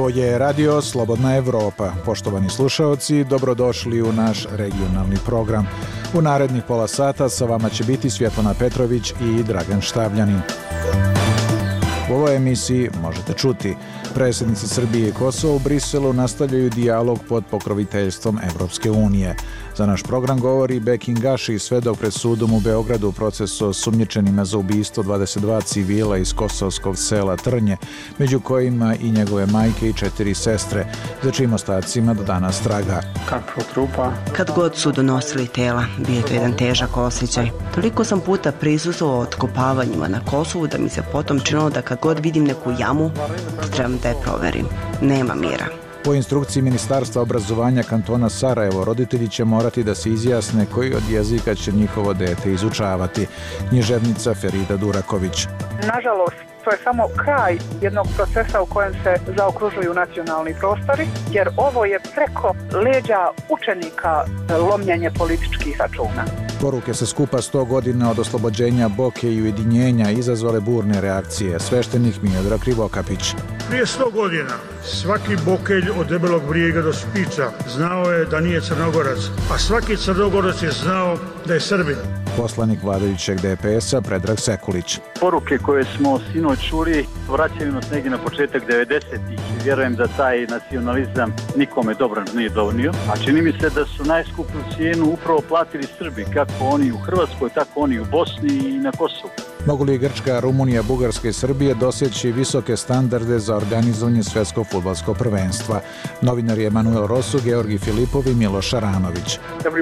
Ovo je Radio Slobodna Evropa. Poštovani slušaoci, dobrodošli u naš regionalni program. U narednih pola sata sa vama će biti Svjetlana Petrović i Dragan Štavljanin. U ovoj emisiji možete čuti: predsjednici Srbije i Kosova u Briselu nastavljaju dijalog pod pokroviteljstvom Evropske unije. Za naš program govori Bekin Gaši, svedok pred sudom u Beogradu u procesu osumnjičenima za ubistvo 22 civila iz kosovskog sela Trnje, među kojima i njegove majke i 4 sestre, za čijim ostacima do danas traga. Kakvo trupa? Kad god su donosili tela, bio je to jedan težak osjećaj. Toliko sam puta prisustvovao otkopavanjima na Kosovu da mi se potom činilo da kad god vidim neku jamu, da trebam da je proverim. Nema mira. Po instrukciji Ministarstva obrazovanja kantona Sarajevo, roditelji će morati da se izjasne koji od jezika će njihovo dete izučavati. Književnica Ferida Duraković. Nažalost, to je samo kraj jednog procesa u kojem se zaokružuju nacionalni prostori, jer ovo je preko leđa učenika lomljenje političkih računa. Poruke sa skupa 100 godina od oslobođenja Boke i ujedinjenja izazvale burne reakcije. Sveštenik Miodrag Krivokapić. Prije 100 godina svaki Bokelj od Debelog brijega do Spiča znao je da nije Crnogorac, a svaki Crnogorac je znao da je Srbin. Poslanik vladajućeg DPS-a Predrag Sekulić. Poruke koje smo sinoć čuli vraćaju nas negdje na početak 90-ih i vjerujem da taj nacionalizam nikome dobro nije donio. A čini mi se da su najskuplju cijenu upravo platili Srbi, kako oni u Hrvatskoj, tako oni u Bosni i na Kosovu. Mogu li Grčka, Rumunija, Bugarska i Srbije doseći visoke standarde za organizovanje svjetskog fudbalskog prvenstva? Novinari Emanuel Rosu, Georgi Filipov i Miloš Aranović.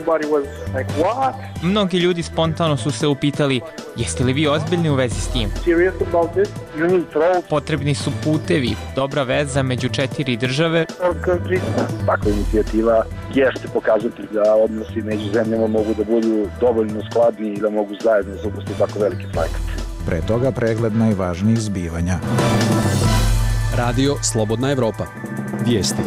Mnogi ljudi spontano su se upitali: jeste li vi ozbiljni u vezi s tim? Potrebni su putevi, dobra veza među 4 države. Takva inicijativa jeste pokazatelj da odnosi među zemljama mogu da budu dovoljno skladni i da mogu zajedno završiti tako veliki projekat. Pre toga pregled najvažnijih zbivanja. Radio Slobodna Evropa. Vijesti.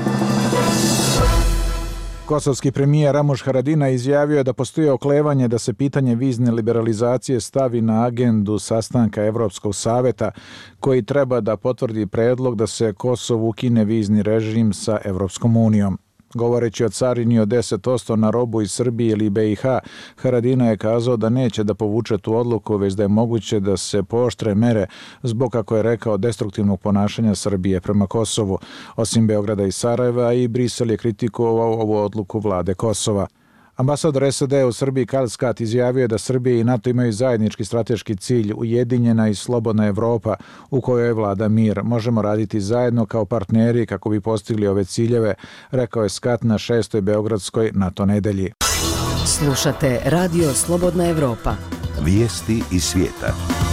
Kosovski premijer Ramuš Haradinaj izjavio je da postoji oklevanje da se pitanje vizne liberalizacije stavi na agendu sastanka Evropskog saveta, koji treba da potvrdi predlog da se Kosovu ukine vizni režim sa Evropskom unijom. Govoreći o carini od 10% na robu iz Srbije ili BiH, Haradinaj je kazao da neće da povuče tu odluku, već da je moguće da se pooštre mere zbog, kako je rekao, destruktivnog ponašanja Srbije prema Kosovu. Osim Beograda i Sarajeva, i Brisel je kritikovao ovu odluku vlade Kosova. Ambasador SAD u Srbiji Karl Scott izjavio je da Srbija i NATO imaju zajednički strateški cilj, ujedinjena i slobodna Evropa u kojoj vlada mir. Možemo raditi zajedno kao partneri kako bi postigli ove ciljeve, rekao je Scott na 6. Beogradskoj NATO nedelji. Slušate Radio Slobodna Evropa. Vijesti iz svijeta.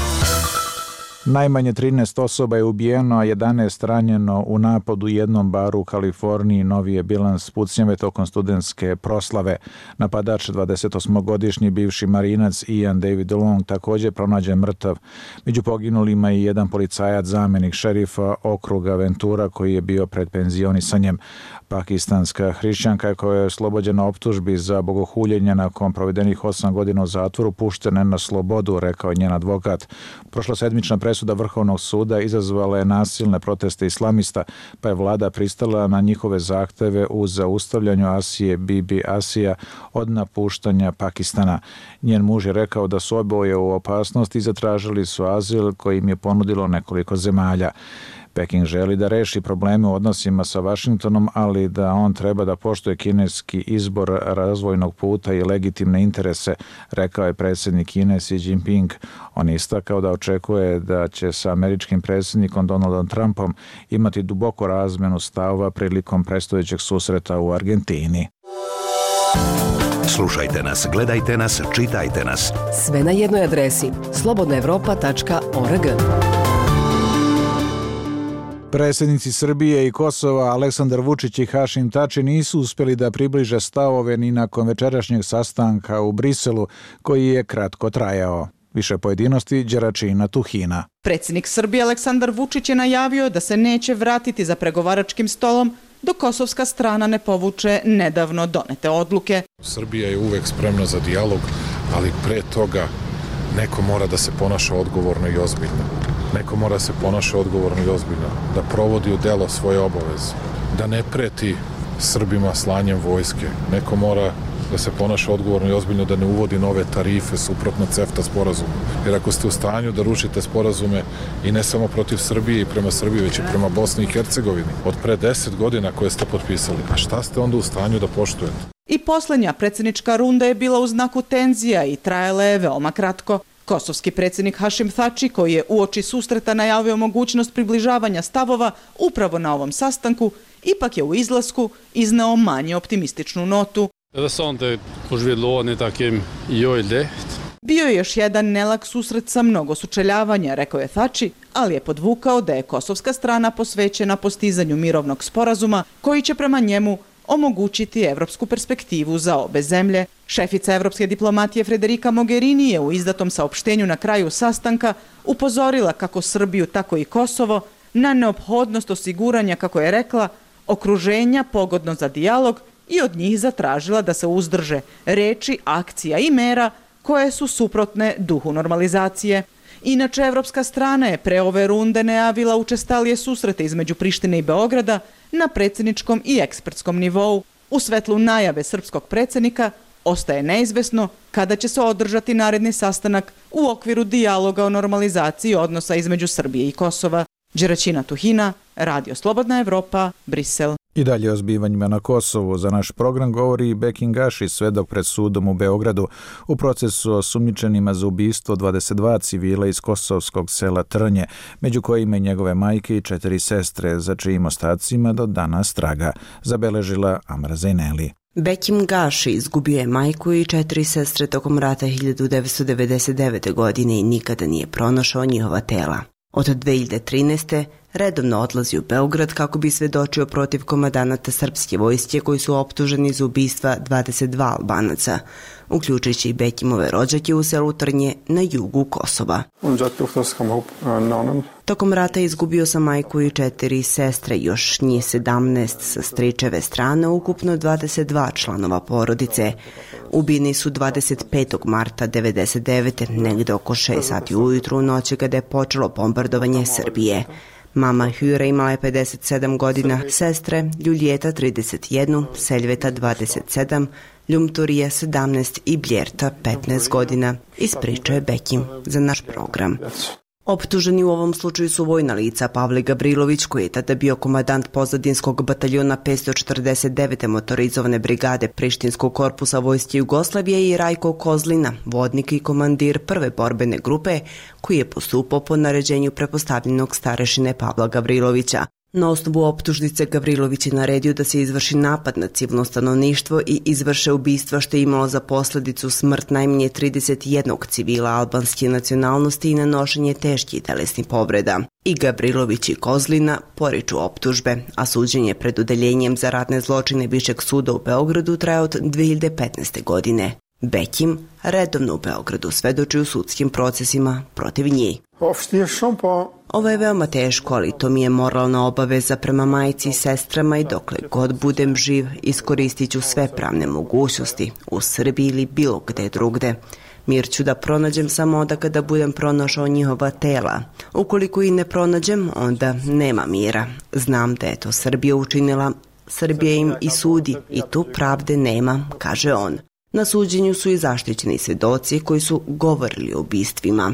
Najmanje 13 osoba je ubijeno, a 11 ranjeno u napadu u jednom baru u Kaliforniji. Novi je bilans pucnjave tokom studentske proslave. Napadač, 28-godišnji bivši marinac Ian David Long, također pronađen mrtav. Među poginulima i jedan policajac, zamjenik šerifa okruga Ventura, koji je bio pred penzionisanjem. Pakistanska hrišćanka koja je oslobođena optužbi za bogohuljenje nakon provedenih 8 godina u zatvoru puštena na slobodu, rekao je njen advokat. Prošlosedmična presuda Vrhovnog suda izazvala je nasilne proteste islamista, pa je vlada pristala na njihove zahteve u zaustavljanju Asije Bibi Asija od napuštanja Pakistana. Njen muž je rekao da su oboje u opasnosti i zatražili su azil koji im je ponudilo nekoliko zemalja. Peking želi da reši probleme u odnosima sa Vašingtonom, ali da on treba da poštuje kineski izbor razvojnog puta i legitimne interese, rekao je predsjednik Kine Xi Jinping. On je istakao da očekuje da će sa američkim predsjednikom Donaldom Trumpom imati duboku razmenu stavova prilikom predstojećeg susreta u Argentini. Slušajte nas, gledajte nas, čitajte nas. Sve na jednoj adresi: slobodnaevropa.org. Predsjednici Srbije i Kosova Aleksandar Vučić i Hašim Tači nisu uspjeli da približe stavove ni nakon večerašnjeg sastanka u Briselu, koji je kratko trajao. Više pojedinosti Đeračina Tuhina. Predsjednik Srbije Aleksandar Vučić je najavio da se neće vratiti za pregovaračkim stolom dok kosovska strana ne povuče nedavno donete odluke. Srbija je uvek spremna za dijalog, ali pre toga neko mora da se ponaša odgovorno i ozbiljno. Neko mora se ponaša odgovorno i ozbiljno, da provodi u delo svoje obaveze, da ne preti Srbima slanjem vojske. Neko mora da se ponaša odgovorno i ozbiljno, da ne uvodi nove tarife suprotno CEFTA sporazumu. Jer ako ste u stanju da rušite sporazume i ne samo protiv Srbije i prema Srbiji, već i prema Bosni i Hercegovini, od pre 10 godina koje ste potpisali, a šta ste onda u stanju da poštujete? I poslednja predsjednička runda je bila u znaku tenzija i trajala je veoma kratko. Kosovski predsjednik Hašim Thači, koji je uoči susreta najavio mogućnost približavanja stavova upravo na ovom sastanku, ipak je u izlasku izneo manje optimističnu notu. Bio je još jedan nelak susret sa mnogo sučeljavanja, rekao je Thači, ali je podvukao da je kosovska strana posvećena postizanju mirovnog sporazuma koji će prema njemu omogućiti evropsku perspektivu za obe zemlje. Šefica evropske diplomatije Federica Mogherini je u izdatom saopštenju na kraju sastanka upozorila kako Srbiju, tako i Kosovo na neophodnost osiguranja, kako je rekla, okruženja pogodno za dijalog i od njih zatražila da se uzdrže reči, akcija i mera koje su suprotne duhu normalizacije. Inače, evropska strana je pre ove runde najavila učestalije susrete između Prištine i Beograda na predsjedničkom i ekspertskom nivou. U svetlu najave srpskog predsjednika ostaje neizvesno kada će se održati naredni sastanak u okviru dijaloga o normalizaciji odnosa između Srbije i Kosova. Đeraćina Tuhina, Radio Slobodna Evropa, Brisel. I dalje o zbivanjima na Kosovu. Za naš program govori Bekim Gaši, svedok pred sudom u Beogradu u procesu osumnjičenima za ubistvo 22 civila iz kosovskog sela Trnje, među kojima i njegove majke i 4 sestre, za čijim ostacima do danas traga, zabeležila Amra Zejneli. Bekim Gaši izgubio je majku i 4 sestre tokom rata 1999. godine i nikada nije pronašao njihova tela. Od 2013. redovno odlazi u Beograd kako bi svedočio protiv komandanata srpske vojske koji su optuženi za ubistva 22 Albanaca, uključujući i Bekimove rođake u selu Trnje na jugu Kosova. Tokom rata izgubio sam majku i 4 sestre, još njih 17 sa stričeve strane, ukupno 22 članova porodice. Ubijeni su 25. marta 1999. negde oko 6 sati ujutru u noći kada je počelo bombardovanje Srbije. Mama Hyre imala je 57 godina, sestre Ljuljeta 31, Seljveta 27, Ljumturija 17 i Bljerta 15 godina, ispričao je Bekim za naš program. Optuženi u ovom slučaju su vojna lica Pavle Gavrilović, koji je tada bio komandant pozadinskog bataljona 549. motorizovane brigade Prištinskog korpusa vojske Jugoslavije, i Rajko Kozlina, vodnik i komandir prve borbene grupe, koji je postupao po naređenju prepostavljenog starešine Pavla Gavrilovića. Na osnovu optužnice Gavrilović je naredio da se izvrši napad na civilno stanovništvo i izvrše ubistva, što je imalo za posledicu smrt najmanje 31 civila albanske nacionalnosti i nanošenje teških telesnih povreda. I Gavrilović i Kozlina poriču optužbe, a suđenje pred odeljenjem za ratne zločine Višeg suda u Beogradu traje od 2015. godine. Bekim redovno u Beogradu svedoči u sudskim procesima protiv njih. Ovo je veoma teško, ali to mi je moralna obaveza prema majci i sestrama i dokle god budem živ iskoristit ću sve pravne mogućnosti u Srbiji ili bilo gde drugde. Mir ću da pronađem samo onda kada budem pronašao njihova tela. Ukoliko i ne pronađem, onda nema mira. Znam da je to Srbija učinila, Srbija im i sudi i tu pravde nema, kaže on. Na suđenju su i zaštićeni svedoci koji su govorili o ubistvima.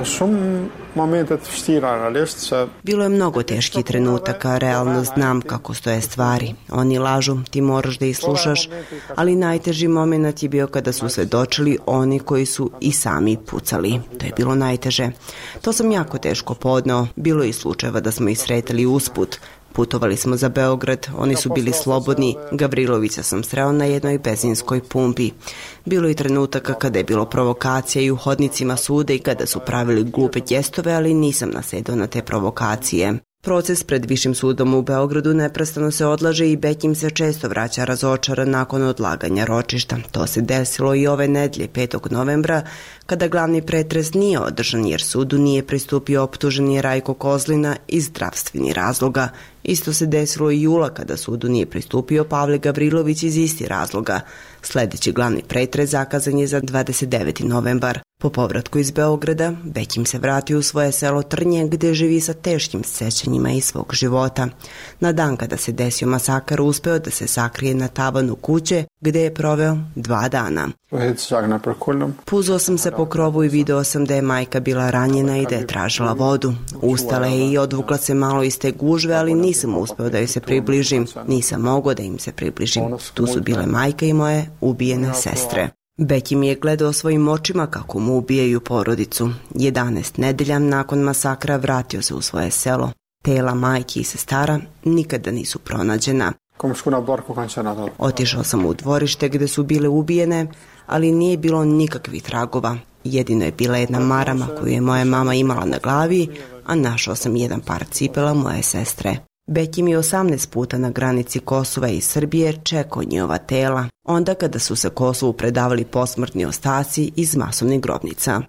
Bilo je mnogo teških trenutaka, realno znam kako stoje stvari. Oni lažu, ti moraš da ih slušaš, ali najteži moment je bio kada su svedočili oni koji su i sami pucali. To je bilo najteže. To sam jako teško podneo. Bilo je i slučajeva da smo ih sretali usput. Putovali smo za Beograd, oni su bili slobodni, Gavrilovića sam sreo na jednoj benzinskoj pumpi. Bilo je trenutaka kada je bilo provokacija i u hodnicima suda i kada su pravili glupe gestove, ali nisam nasedao na te provokacije. Proces pred Višim sudom u Beogradu neprestano se odlaže i Bekim se često vraća razočaran nakon odlaganja ročišta. To se desilo i ove nedelje 5. novembra kada glavni pretres nije održan jer sudu nije pristupio optuženi Rajko Kozlina iz zdravstvenih razloga. Isto se desilo i jula kada sudu nije pristupio Pavle Gavrilović iz istih razloga. Sljedeći glavni pretres zakazan je za 29. novembar. Po povratku iz Beograda, Bekim se vratio u svoje selo Trnje gdje živi sa teškim sjećanjima iz svog života. Na dan kada se desio masakar uspeo da se sakrije na tavanu kuće gdje je proveo 2 dana. Puzao sam se po krovu i video sam da je majka bila ranjena i da je tražila vodu. Ustala je i odvukla se malo iz te gužve, ali nisam uspeo da joj se približim. Nisam mogao da im se približim. Tu su bile majka i moje ubijene sestre. Beki mi je gledao svojim očima kako mu ubijaju porodicu. 11 nedelja nakon masakra vratio se u svoje selo. Tela majki i sestara nikada nisu pronađena. Otišao sam u dvorište gdje su bile ubijene, ali nije bilo nikakvih tragova. Jedino je bila jedna marama koju je moja mama imala na glavi, a našao sam jedan par cipela moje sestre. Bekim je 18 puta na granici Kosova i Srbije čekao njihova tela, onda kada su se Kosovu predavali posmrtni ostaci iz masovnih grobnica.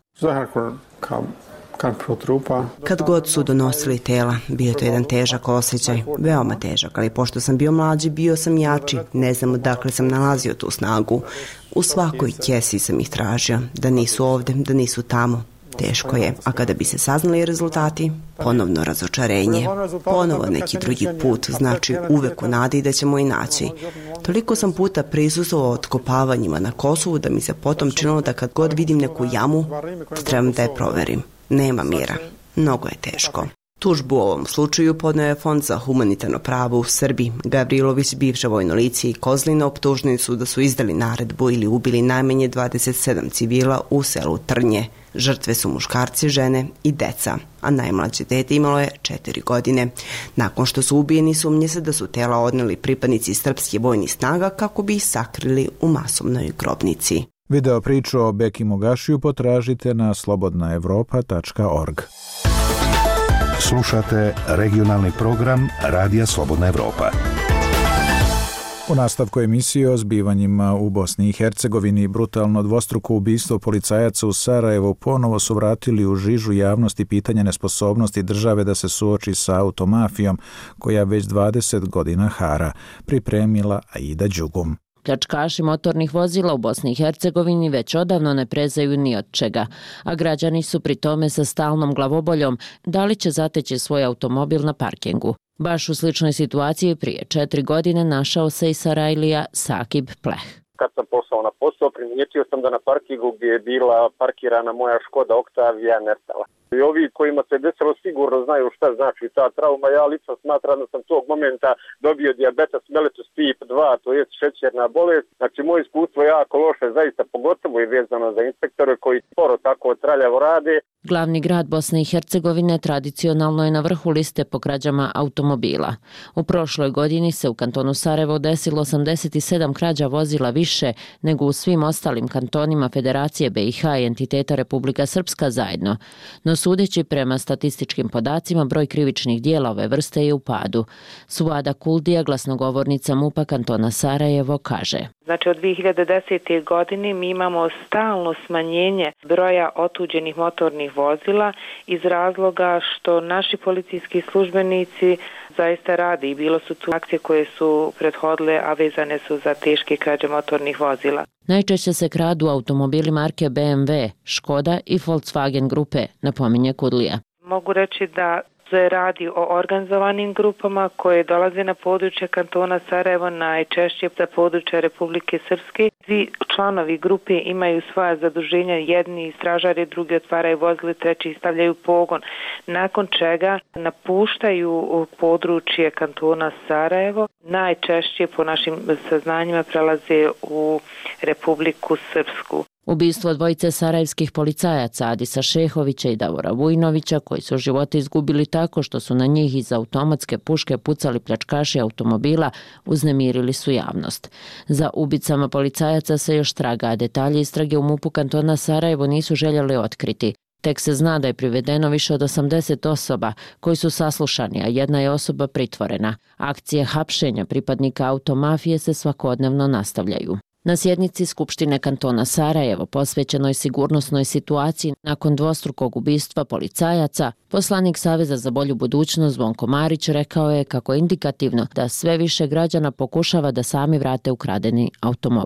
Kad god su donosili tela, bio to jedan težak osjećaj, veoma težak, ali pošto sam bio mlađi, bio sam jači, ne znam odakle sam nalazio tu snagu. U svakoj kesi sam ih tražio, da nisu ovdje, da nisu tamo. Teško je, a kada bi se saznali rezultati, ponovno razočarenje. Ponovo neki drugi put, znači uvek u nadi da ćemo i naći. Toliko sam puta prisustvovao otkopavanjima na Kosovu da mi se potom činilo da kad god vidim neku jamu, trebam da je proverim. Nema mira. Mnogo je teško. Tužbu u ovom slučaju podneo je Fond za humanitarno pravo u Srbiji. Gavrilović, bivša vojno lice i Kozlina optuženi su da su izdali naredbu ili ubili najmanje 27 civila u selu Trnje. Žrtve su muškarci, žene i deca, a najmlađe dete imalo je 4 godine. Nakon što su ubijeni, sumnje se da su tela odneli pripadnici srpskih vojnih snaga kako bi ih sakrili u masovnoj grobnici. Video priču o Bekimu Gašiju potražite na slobodnaevropa.org. Slušate regionalni program Radija Slobodna Evropa. U nastavku emisije o zbivanjima u Bosni i Hercegovini brutalno dvostruko ubistvo policajaca u Sarajevu ponovo su vratili u žižu javnosti pitanje nesposobnosti države da se suoči sa automafijom koja već 20 godina hara, pripremila Aida Đugum. Pljačkaši motornih vozila u Bosni i Hercegovini već odavno ne prezaju ni od čega, a građani su pri tome sa stalnom glavoboljom da li će zateći svoj automobil na parkingu. Baš u sličnoj situaciji prije 4 godine našao se i Sarajlija Sakib Pleh. Kad sam pošao na posao, primijetio sam da na parkingu gdje je bila parkirana moja Škoda Octavia nestala. I ovi kojima se desilo sigurno znaju šta znači ta trauma. Ja lično smatram da sam tog momenta dobio dijabetes mellitus tip 2, to je šećerna bolest. Znači, moje iskustvo je jako loše, zaista pogotovo je vezano za inspektore koji sporo tako traljavo rade. Glavni grad Bosne i Hercegovine tradicionalno je na vrhu liste po krađama automobila. U prošloj godini se u kantonu Sarajevo desilo 87 krađa vozila više nego u svim ostalim kantonima Federacije BiH i entiteta Republika Srpska zajedno. No sudeći prema statističkim podacima, broj krivičnih dijela ove vrste je u padu. Suvada Kuldija, glasnogovornica MUP-a kantona Sarajevo, kaže: Znači, od 2010. godine mi imamo stalno smanjenje broja otuđenih motornih vozila iz razloga što naši policijski službenici zaista rade i bilo su tu akcije koje su prethodile, a vezane su za teške krađe motornih vozila. Najčešće se kradu automobili marke BMW, Škoda i Volkswagen grupe, napominje Kudlija. Mogu reći da se radi o organizovanim grupama koje dolaze na područje kantona Sarajevo, najčešće za područje Republike Srpske. Svi članovi grupe imaju svoja zaduženja, jedni stražari, drugi otvaraju vozile, treći stavljaju pogon, nakon čega napuštaju područje kantona Sarajevo. Najčešće, po našim saznanjima, prelaze u Republiku Srpsku. Ubistvo dvojice sarajevskih policajaca Adisa Šehovića i Davora Vujnovića, koji su živote izgubili tako što su na njih iz automatske puške pucali pljačkaši automobila, uznemirili su javnost. Za ubicama policajaca se još traga, a detalje istrage u MUP-u kantona Sarajevo nisu željeli otkriti. Tek se zna da je privedeno više od 80 osoba koji su saslušani, a jedna je osoba pritvorena. Akcije hapšenja pripadnika automafije se svakodnevno nastavljaju. Na sjednici Skupštine kantona Sarajevo posvećenoj sigurnosnoj situaciji nakon dvostrukog ubistva policajaca, poslanik Saveza za bolju budućnost Zvonko Marić rekao je kako je indikativno da sve više građana pokušava da sami vrate ukradeni automobil.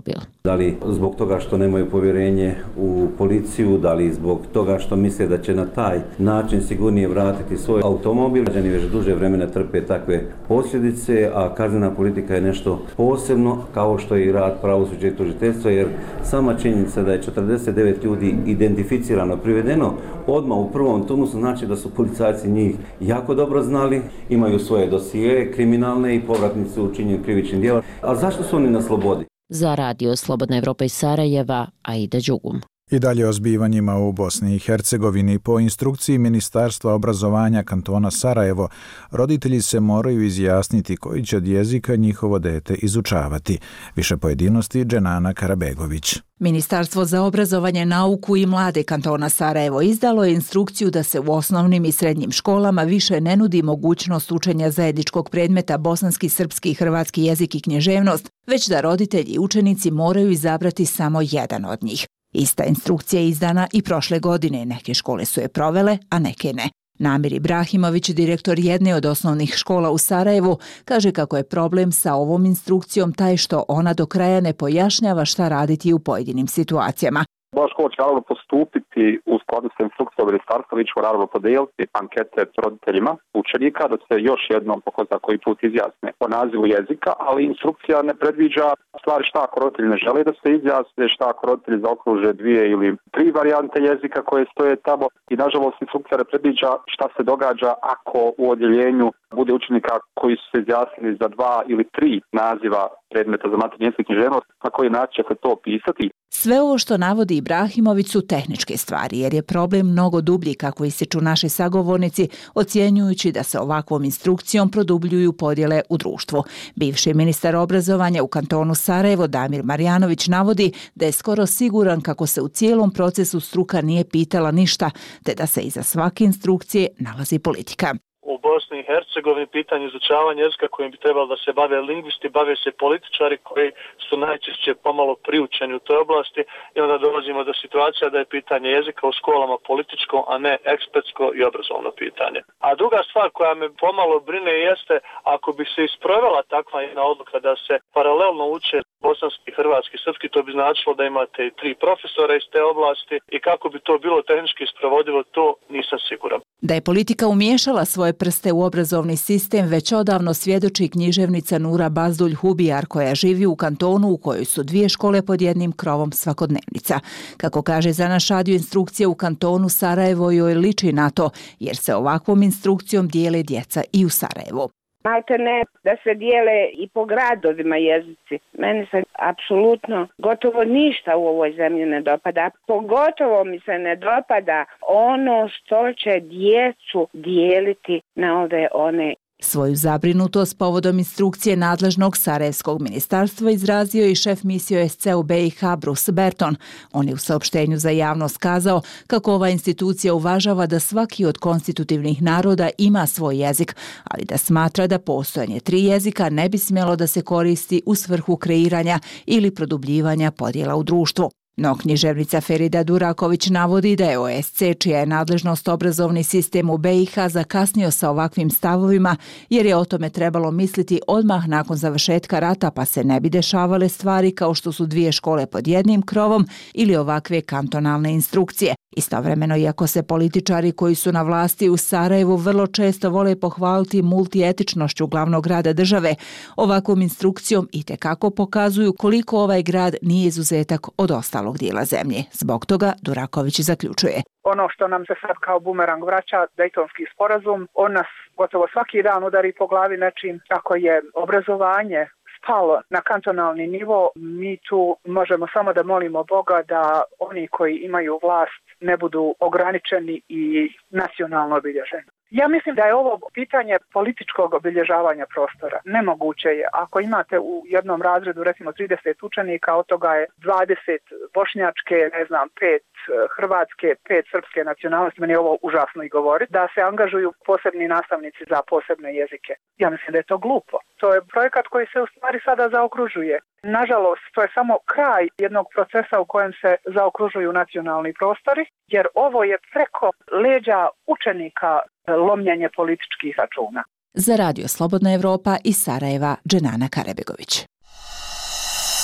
Da li zbog toga što nemaju povjerenje u policiju, da li zbog toga što misle da će na taj način sigurnije vratiti svoj automobil. Građani već duže vremena trpe takve posljedice, a kaznena politika je nešto posebno, kao što je i rad pravosuđa i tužiteljstva, jer sama činjenica da je 49 ljudi identificirano, privedeno odmah u prvom turnusu, znači da su policajci njih jako dobro znali, imaju svoje dosije kriminalne i povratnice u činjenju krivičnih djela. A zašto su oni na slobodi? Za Radio Slobodna Evropa iz Sarajeva, Aida Đugum. I dalje o zbivanjima u Bosni i Hercegovini. Po instrukciji Ministarstva obrazovanja kantona Sarajevo, roditelji se moraju izjasniti koji će od jezika njihovo dete izučavati. Više pojedinosti Dženana Karabegović. Ministarstvo za obrazovanje, nauku i mlade kantona Sarajevo izdalo je instrukciju da se u osnovnim i srednjim školama više ne nudi mogućnost učenja zajedničkog predmeta bosanski, srpski i hrvatski jezik i književnost, već da roditelji i učenici moraju izabrati samo jedan od njih. Ista instrukcija je izdana i prošle godine, neke škole su je provele, a neke ne. Namir Ibrahimović, direktor jedne od osnovnih škola u Sarajevu, kaže kako je problem sa ovom instrukcijom taj što ona do kraja ne pojašnjava šta raditi u pojedinim situacijama. Moja škola će naravno postupiti u skladu sa instrukcijom ministarstva, mi ćemo naravno podijeliti ankete s roditeljima učenika da se još jednom po ko zna koji put izjasne o nazivu jezika, ali instrukcija ne predviđa stvari šta ako roditelji ne žele da se izjasne, šta ako roditelji zaokruže 2 ili 3 varijante jezika koje stoje tamo i nažalost instrukcija ne predviđa šta se događa ako u odjeljenju bude učenika koji su se izjasnili za 2 ili 3 naziva predmeta za maternji jezik i književnost, na koji način će se to opisati. Sve ovo što navodi Ibrahimović su tehničke stvari, jer je problem mnogo dublji, kako ističu naši sagovornici, ocjenjujući da se ovakvom instrukcijom produbljuju podjele u društvu. Bivši ministar obrazovanja u kantonu Sarajevo, Damir Marjanović, navodi da je skoro siguran kako se u cijelom procesu struka nije pitala ništa, te da se iza svake instrukcije nalazi politika. U Bosni i Hercegovini pitanje izučavanja jezika kojim bi trebalo da se bave lingvisti, bave se političari koji su najčešće pomalo priučeni u toj oblasti i onda dolazimo do situacija da je pitanje jezika u školama političko, a ne ekspertsko i obrazovno pitanje. A druga stvar koja me pomalo brine jeste ako bi se isprovela takva jedna odluka da se paralelno uče bosanski, hrvatski, srpski, to bi značilo da imate i 3 profesora iz te oblasti i kako bi to bilo tehnički isprovodivo, to nisam siguran. Da je politika umiješala svoje prste u obrazovni sistem već odavno svjedoči književnica Nura Bazdulj Hubijar, koja živi u kantonu u kojoj su 2 škole pod jednim krovom svakodnevnica. Kako kaže za naš radio, instrukcija u kantonu Sarajevo joj liči na to, jer se ovakvom instrukcijom dijele djeca i u Sarajevu. Malte ne da se dijele i po gradovima jezici. Meni se apsolutno gotovo ništa u ovoj zemlji ne dopada. Pogotovo mi se ne dopada ono što će djecu dijeliti na ove one. Svoju zabrinutost povodom instrukcije nadležnog sarajevskog ministarstva izrazio i šef misije OSCE u BiH Bruce Berton. On je u saopštenju za javnost kazao kako ova institucija uvažava da svaki od konstitutivnih naroda ima svoj jezik, ali da smatra da postojanje 3 jezika ne bi smjelo da se koristi u svrhu kreiranja ili produbljivanja podjela u društvu. No književnica Ferida Duraković navodi da je OSCE, čija je nadležnost obrazovni sistem u BiH, zakasnio sa ovakvim stavovima jer je o tome trebalo misliti odmah nakon završetka rata, pa se ne bi dešavale stvari kao što su 2 škole pod jednim krovom ili ovakve kantonalne instrukcije. Istovremeno, iako se političari koji su na vlasti u Sarajevu vrlo često vole pohvaliti multietičnošću glavnog grada države, ovakvom instrukcijom itekako pokazuju koliko ovaj grad nije izuzetak od ostalog dijela zemlje. Zbog toga Duraković zaključuje. Ono što nam se sad kao bumerang vraća, Dejtonski sporazum, on nas gotovo svaki dan udari po glavi nečim. Ako je obrazovanje spalo na kantonalni nivo, mi tu možemo samo da molimo Boga da oni koji imaju vlast ne budu ograničeni i nacionalno obilježeni. Ja mislim da je ovo pitanje političkog obilježavanja prostora. Nemoguće je. Ako imate u jednom razredu recimo 30 učenika, od toga je 20 bošnjačke, 5 hrvatske, 5 srpske nacionalnosti, meni je ovo užasno i govoriti, da se angažuju posebni nastavnici za posebne jezike. Ja mislim da je to glupo. To je projekat koji se u stvari sada zaokružuje. Nažalost, to je samo kraj jednog procesa u kojem se zaokružuju nacionalni prostori, jer ovo je preko leđa učenika lomljenje političkih računa. Za Radio Slobodna Evropa iz Sarajeva, Dženana Karabegović.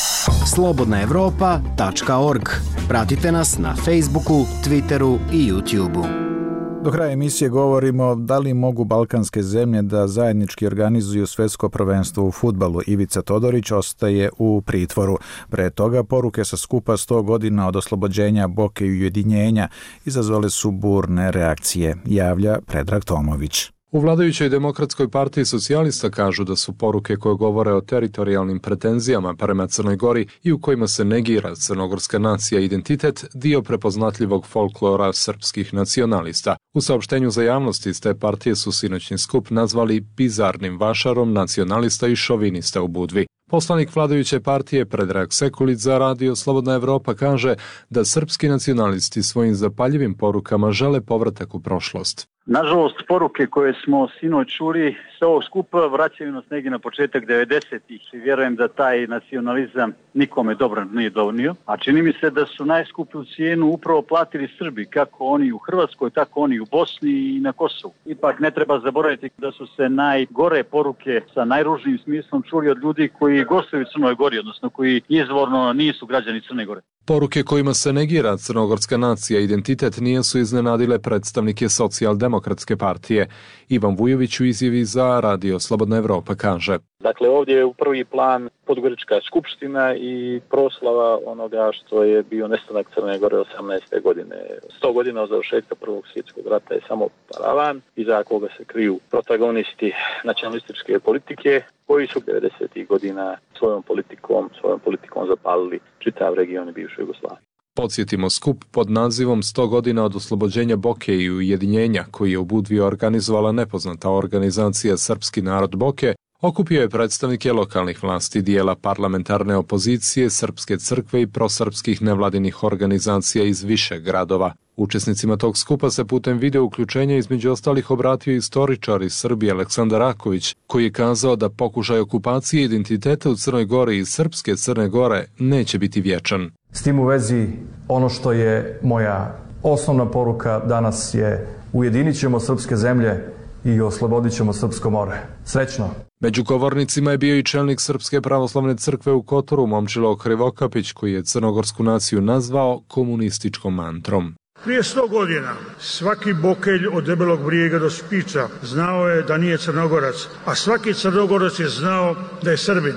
slobodnaevropa.org. Pratite nas na Facebooku, Twitteru i YouTubeu. Do kraja emisije govorimo da li mogu balkanske zemlje da zajednički organizuju svjetsko prvenstvo u fudbalu. Ivica Todorić ostaje u pritvoru. Pre toga poruke sa skupa 100 godina od oslobođenja Boke i ujedinjenja izazvale su burne reakcije, javlja Predrag Tomović. U vladajućoj Demokratskoj partiji socijalista kažu da su poruke koje govore o teritorijalnim pretenzijama prema Crnoj Gori i u kojima se negira crnogorska nacija i identitet dio prepoznatljivog folklora srpskih nacionalista. U saopštenju za javnost iz te partije su sinoćni skup nazvali bizarnim vašarom nacionalista i šovinista u Budvi. Poslanik vladajuće partije Predrag Sekulić za Radio Slobodna Evropa kaže da srpski nacionalisti svojim zapaljivim porukama žele povratak u prošlost. Nažalost, poruke koje smo sinoć čuli sa ovog skupa vraćaju nas negdje na početak 90-ih i vjerujem da taj nacionalizam nikome dobro nije donio, a čini mi se da su najskuplju cijenu upravo platili Srbi, kako oni u Hrvatskoj, tako oni u Bosni i na Kosovu. Ipak ne treba zaboraviti da su se najgore poruke sa najružnijim smislom čuli od ljudi koji gostuju u Crnoj Gori, odnosno koji izvorno nisu građani Crne Gore. Poruke kojima se negira crnogorska nacija i identitet nisu iznenadile predstavnike Socijaldemokratske partije. Ivan Vujović u izjavi za Radio Slobodna Evropa kaže: Dakle, ovdje je u prvi plan Podgorička skupština i proslava onoga što je bio nestanak Crne Gore 18. godine. 100 godina od završetka Prvog svjetskog rata je samo paravan, iza koga se kriju protagonisti nacionalističke politike, koji su 90. godina svojom politikom zapalili čitav region bivše Jugoslavije. Podsjetimo, skup pod nazivom 100 godina od oslobođenja Boke i ujedinjenja, koji je u Budvi organizovala nepoznata organizacija Srpski narod Boke, okupio je predstavnike lokalnih vlasti, dijela parlamentarne opozicije, Srpske crkve i prosrpskih nevladinih organizacija iz više gradova. Učesnicima tog skupa se putem video uključenja između ostalih obratio istoričar iz Srbije Aleksandar Raković, koji je kazao da pokušaj okupacije identiteta u Crnoj Gori i srpske Crne Gore neće biti vječan. S tim u vezi, ono što je moja osnovna poruka danas je: ujedinit ćemo srpske zemlje i oslobodit ćemo Srpsko more. Srećno! Među govornicima je bio i čelnik Srpske pravoslavne crkve u Kotoru, Momčilo Krivokapić, koji je crnogorsku naciju nazvao komunističkom mantrom. Prije 100 godina svaki bokelj od Debelog brijega do Spiča znao je da nije Crnogorac, a svaki Crnogorac je znao da je Srbin.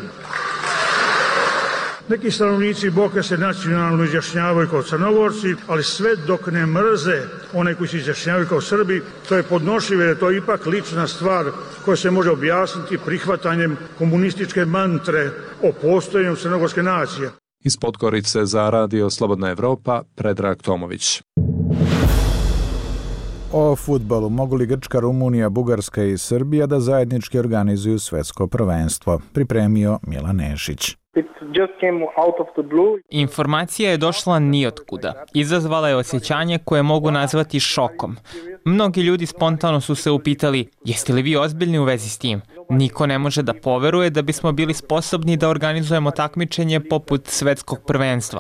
Neki stanovnici Boke se nacionalno izjašnjavaju kao Crnogorci, ali sve dok ne mrze one koji se izjašnjavaju kao Srbi, to je podnošljivo jer je to ipak lična stvar koja se može objasniti prihvatanjem komunističke mantre o postojanju crnogorske nacije. Iz Podgorice za Radio Slobodna Evropa, Predrag Tomović. O fudbalu mogu li Grčka, Rumunija, Bugarska i Srbija da zajednički organizuju svetsko prvenstvo? Pripremio Milan Nešić. Informacija je došla nijotkuda. Izazvala je osjećanje koje mogu nazvati šokom. Mnogi ljudi spontano su se upitali: jeste li vi ozbiljni u vezi s tim? Niko ne može da poveruje da bismo bili sposobni da organizujemo takmičenje poput svetskog prvenstva.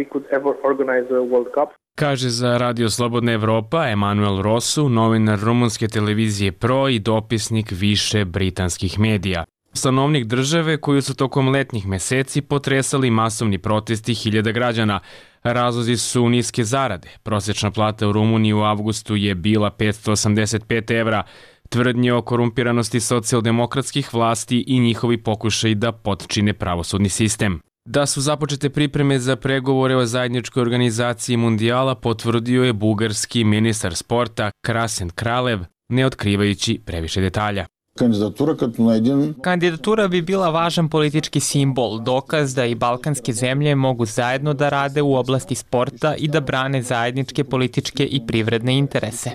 Kaže za Radio Slobodna Evropa Emanuel Rosu, novinar rumunske televizije Pro i dopisnik više britanskih medija. Stanovnik države koju su tokom letnjih meseci potresali masovni protesti hiljada građana. Razlozi su niske zarade. Prosječna plata u Rumuniji u avgustu je bila 585 evra. Tvrdnje o korumpiranosti socijaldemokratskih vlasti i njihovi pokušaj da potčine pravosudni sistem. Da su započete pripreme za pregovore o zajedničkoj organizaciji mundijala potvrdio je bugarski ministar sporta Krasen Kralev, ne otkrivajući previše detalja. Kandidatura bi bila važan politički simbol, dokaz da i balkanske zemlje mogu zajedno da rade u oblasti sporta i da brane zajedničke političke i privredne interese.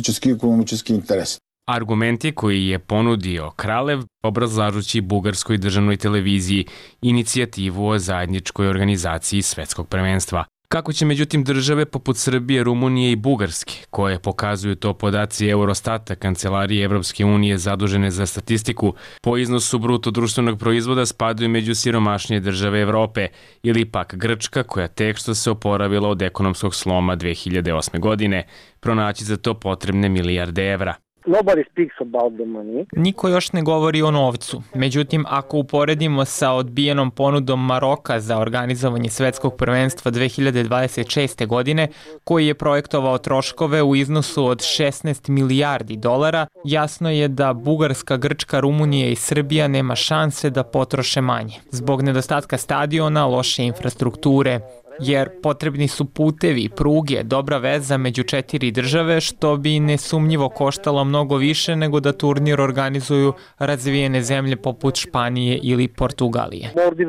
Argumenti koji je ponudio Kralev, obrazlažući bugarskoj državnoj televiziji inicijativu o zajedničkoj organizaciji svetskog prvenstva. Kako će međutim države poput Srbije, Rumunije i Bugarske, koje pokazuju to podaci Eurostata, Kancelarije Evropske unije zadužene za statistiku, po iznosu bruto društvenog proizvoda spadaju među siromašnije države Evrope, ili pak Grčka, koja tek što se oporavila od ekonomskog sloma 2008. godine, pronaći za to potrebne milijarde evra. Niko još ne govori o novcu. Međutim, ako uporedimo sa odbijenom ponudom Maroka za organizovanje svetskog prvenstva 2026. godine, koji je projektovao troškove u iznosu od 16 milijardi dolara, jasno je da Bugarska, Grčka, Rumunija i Srbija nema šanse da potroše manje. Zbog nedostatka stadiona, loše infrastrukture, jer potrebni su putevi, pruge, dobra veza među 4 države, što bi nesumnjivo koštalo mnogo više nego da turnir organizuju razvijene zemlje poput Španije ili Portugalije.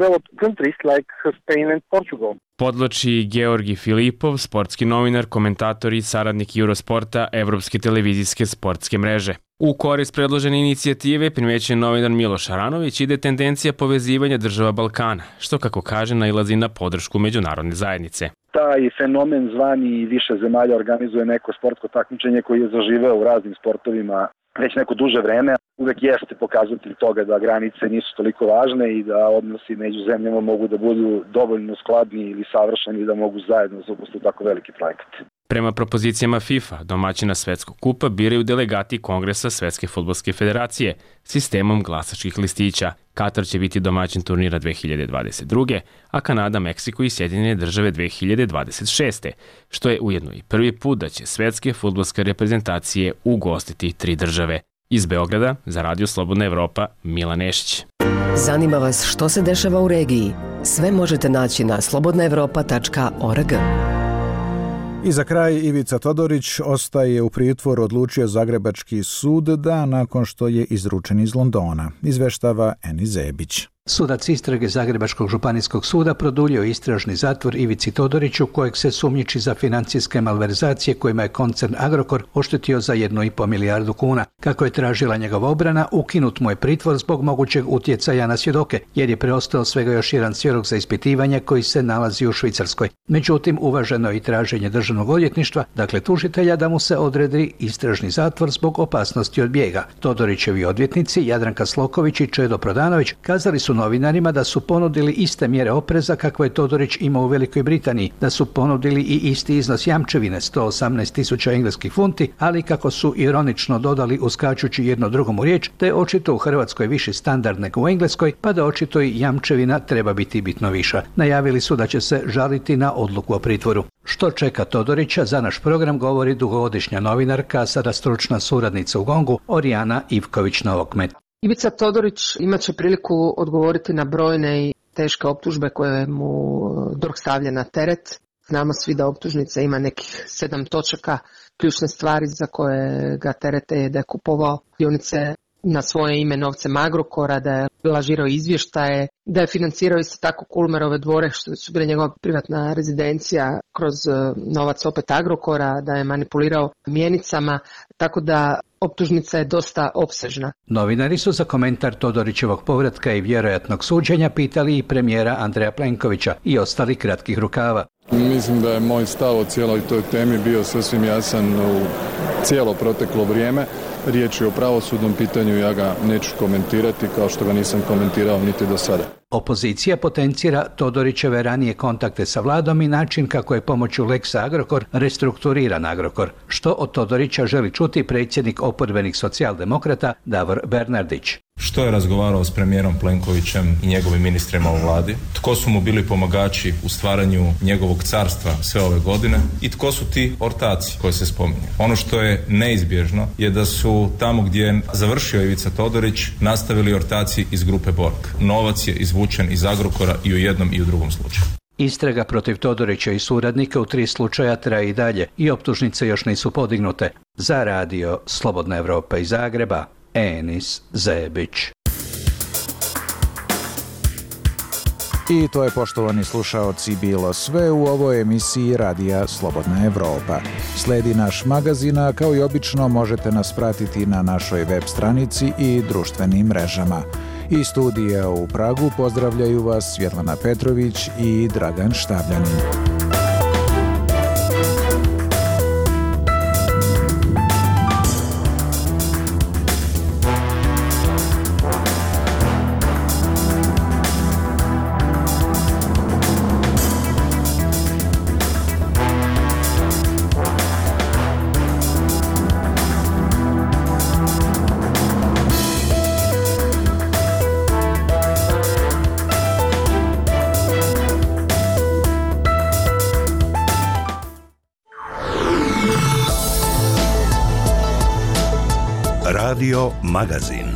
Podloči Georgi Filipov, sportski novinar, komentator i saradnik Eurosporta, Evropske televizijske sportske mreže. U korist predložene inicijative primećuje novinar Miloš Aranović ide tendencija povezivanja država Balkana, što kako kaže nailazi na podršku međunarodne zajednice. Taj fenomen zvani više zemalja organizuje neko sportsko takmičenje koji je zaživeo u raznim sportovima već neko duže vreme. Uvek jeste pokazatelj toga da granice nisu toliko važne i da odnosi među zemljama mogu da budu dovoljno skladni ili savršeni da mogu zajedno zapustiti tako veliki projekat. Prema propozicijama FIFA, domaćina Svetskog kupa biraju delegati Kongresa Svetske fudbalske federacije sistemom glasačkih listića. Katar će biti domaćin turnira 2022. a Kanada, Meksiko i Sjedinjene države 2026. što je ujedno i prvi put da će svetske fudbalske reprezentacije ugostiti 3 države. Iz Beograda, za Radio Slobodna Evropa, Milan Nešić. Zanima vas što se dešava u regiji? Sve možete naći na slobodnaevropa.org. I za kraj Ivica Todorić ostaje u pritvoru, odlučio Zagrebački sud da nakon što je izručen iz Londona, izveštava Eni Zebić. Sudac istrage Zagrebačkog županijskog suda produljio istražni zatvor Ivici Todoriću, kojeg se sumnjiči za financijske malverzacije kojima je koncern Agrokor oštetio za 1,5 milijardu kuna. Kako je tražila njegova obrana, ukinut mu je pritvor zbog mogućeg utjecaja na svjedoke, jer je preostao svega još jedan svjedok za ispitivanje koji se nalazi u Švicarskoj. Međutim, uvaženo je i traženje državnog odvjetništva, dakle tužitelja, da mu se odredi istražni zatvor zbog opasnosti od bijega. Todorićevi odvjetnici Jadranka Sloković i Čedo Prodanović kazali su novinarima da su ponudili iste mjere opreza kakve je Todorić imao u Velikoj Britaniji, da su ponudili i isti iznos jamčevine 118.000 engleskih funti, ali kako su ironično dodali uskačući jedno drugom u riječ, te očito u Hrvatskoj viši standard nego u Engleskoj, pa da očito i jamčevina treba biti bitno viša. Najavili su da će se žaliti na odluku o pritvoru. Što čeka Todorića, za naš program govori dugogodišnja novinarka, a sada stručna suradnica u GONG-u, Orijana Ivković-Novokmet. Ivica Todorić imat će priliku odgovoriti na brojne i teške optužbe koje mu DORH stavlja na teret. Znamo svi da optužnica ima nekih 7 točaka, ključne stvari za koje ga terete je da je kupovao dionice na svoje ime novcem Agrokora, da je lažirao izvještaje, da je financirao isto tako Kulmerove dvore, što su bile njegova privatna rezidencija, kroz novac opet Agrokora, da je manipulirao mjenicama, tako da optužnica je dosta opsežna. Novinari su za komentar Todorićevog povratka i vjerojatnog suđenja pitali i premijera Andreja Plenkovića i ostali kratkih rukava. Mislim da je moj stav o cijeloj toj temi bio sasvim jasan u cijelo proteklo vrijeme. Riječ je o pravosudnom pitanju, ja ga neću komentirati kao što ga nisam komentirao niti do sada. Opozicija potencira Todorićeve ranije kontakte sa vladom i način kako je pomoću Lexa Agrokor restrukturiran Agrokor, što od Todorića želi čuti predsjednik oporbenih socijaldemokrata Davor Bernardić. Što je razgovarao s premijerom Plenkovićem i njegovim ministrima u vladi? Tko su mu bili pomagači u stvaranju njegovog carstva sve ove godine? I tko su ti ortaci koji se spominju? Ono što je neizbježno je da su tamo gdje je završio Ivica Todorić nastavili ortaci iz grupe Borg. Novac je izvučen iz Agrokora i u jednom i u drugom slučaju. Istraga protiv Todorića i suradnika u 3 slučaja traje i dalje i optužnice još nisu podignute. Za Radio Slobodna Evropa iz Zagreba, Enis Zebić. I to je, poštovani slušaoci, bilo sve u ovoj emisiji Radija Slobodna Evropa. Sledi naš magazin, a kao i obično možete nas pratiti na našoj web stranici i društvenim mrežama. Iz studija u Pragu pozdravljaju vas Svjetlana Petrović i Dragan Štavljanin. Radio Magazin.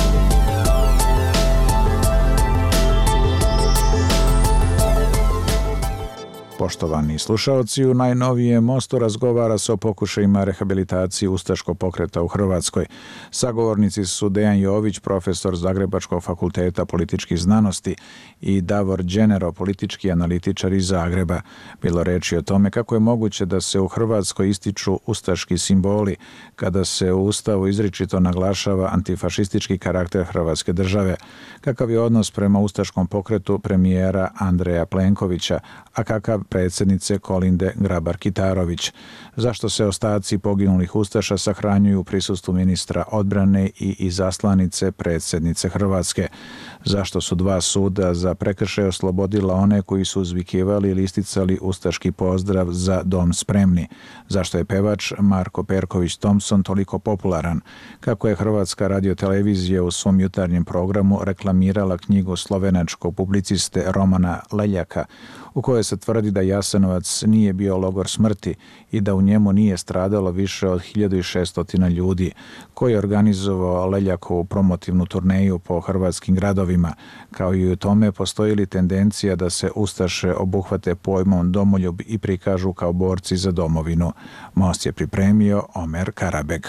Poštovani slušaoci, u najnovijem Mostu razgovara se o pokušajima rehabilitacije ustaškog pokreta u Hrvatskoj. Sagovornici su Dejan Jović, profesor Zagrebačkog fakulteta političkih znanosti, i Davor Đenero, politički analitičar iz Zagreba. Bilo reči o tome kako je moguće da se u Hrvatskoj ističu ustaški simboli, kada se u Ustavu izričito naglašava antifašistički karakter Hrvatske države. Kakav je odnos prema ustaškom pokretu premijera Andreja Plenkovića, a kakav predsjednice Kolinde Grabar-Kitarović? Zašto se ostaci poginulih ustaša sahranjuju u prisustvu ministra odbrane i izaslanice predsjednice Hrvatske? Zašto su dva suda za prekršaj oslobodila one koji su uzvikivali ili isticali ustaški pozdrav za dom spremni? Zašto je pevač Marko Perković Thompson toliko popularan? Kako je Hrvatska radiotelevizija u svom jutarnjem programu reklamirala knjigu slovenačkog publiciste Romana Leljaka, u kojoj se tvrdi da Jasenovac nije bio logor smrti i da u njemu nije stradalo više od 1600 ljudi, koji je organizovao Leljakovu promotivnu turneju po hrvatskim gradovima, kao i u tome postoji li tendencija da se ustaše obuhvate pojmom domoljub i prikažu kao borci za domovinu. Most je pripremio Omer Karabeg.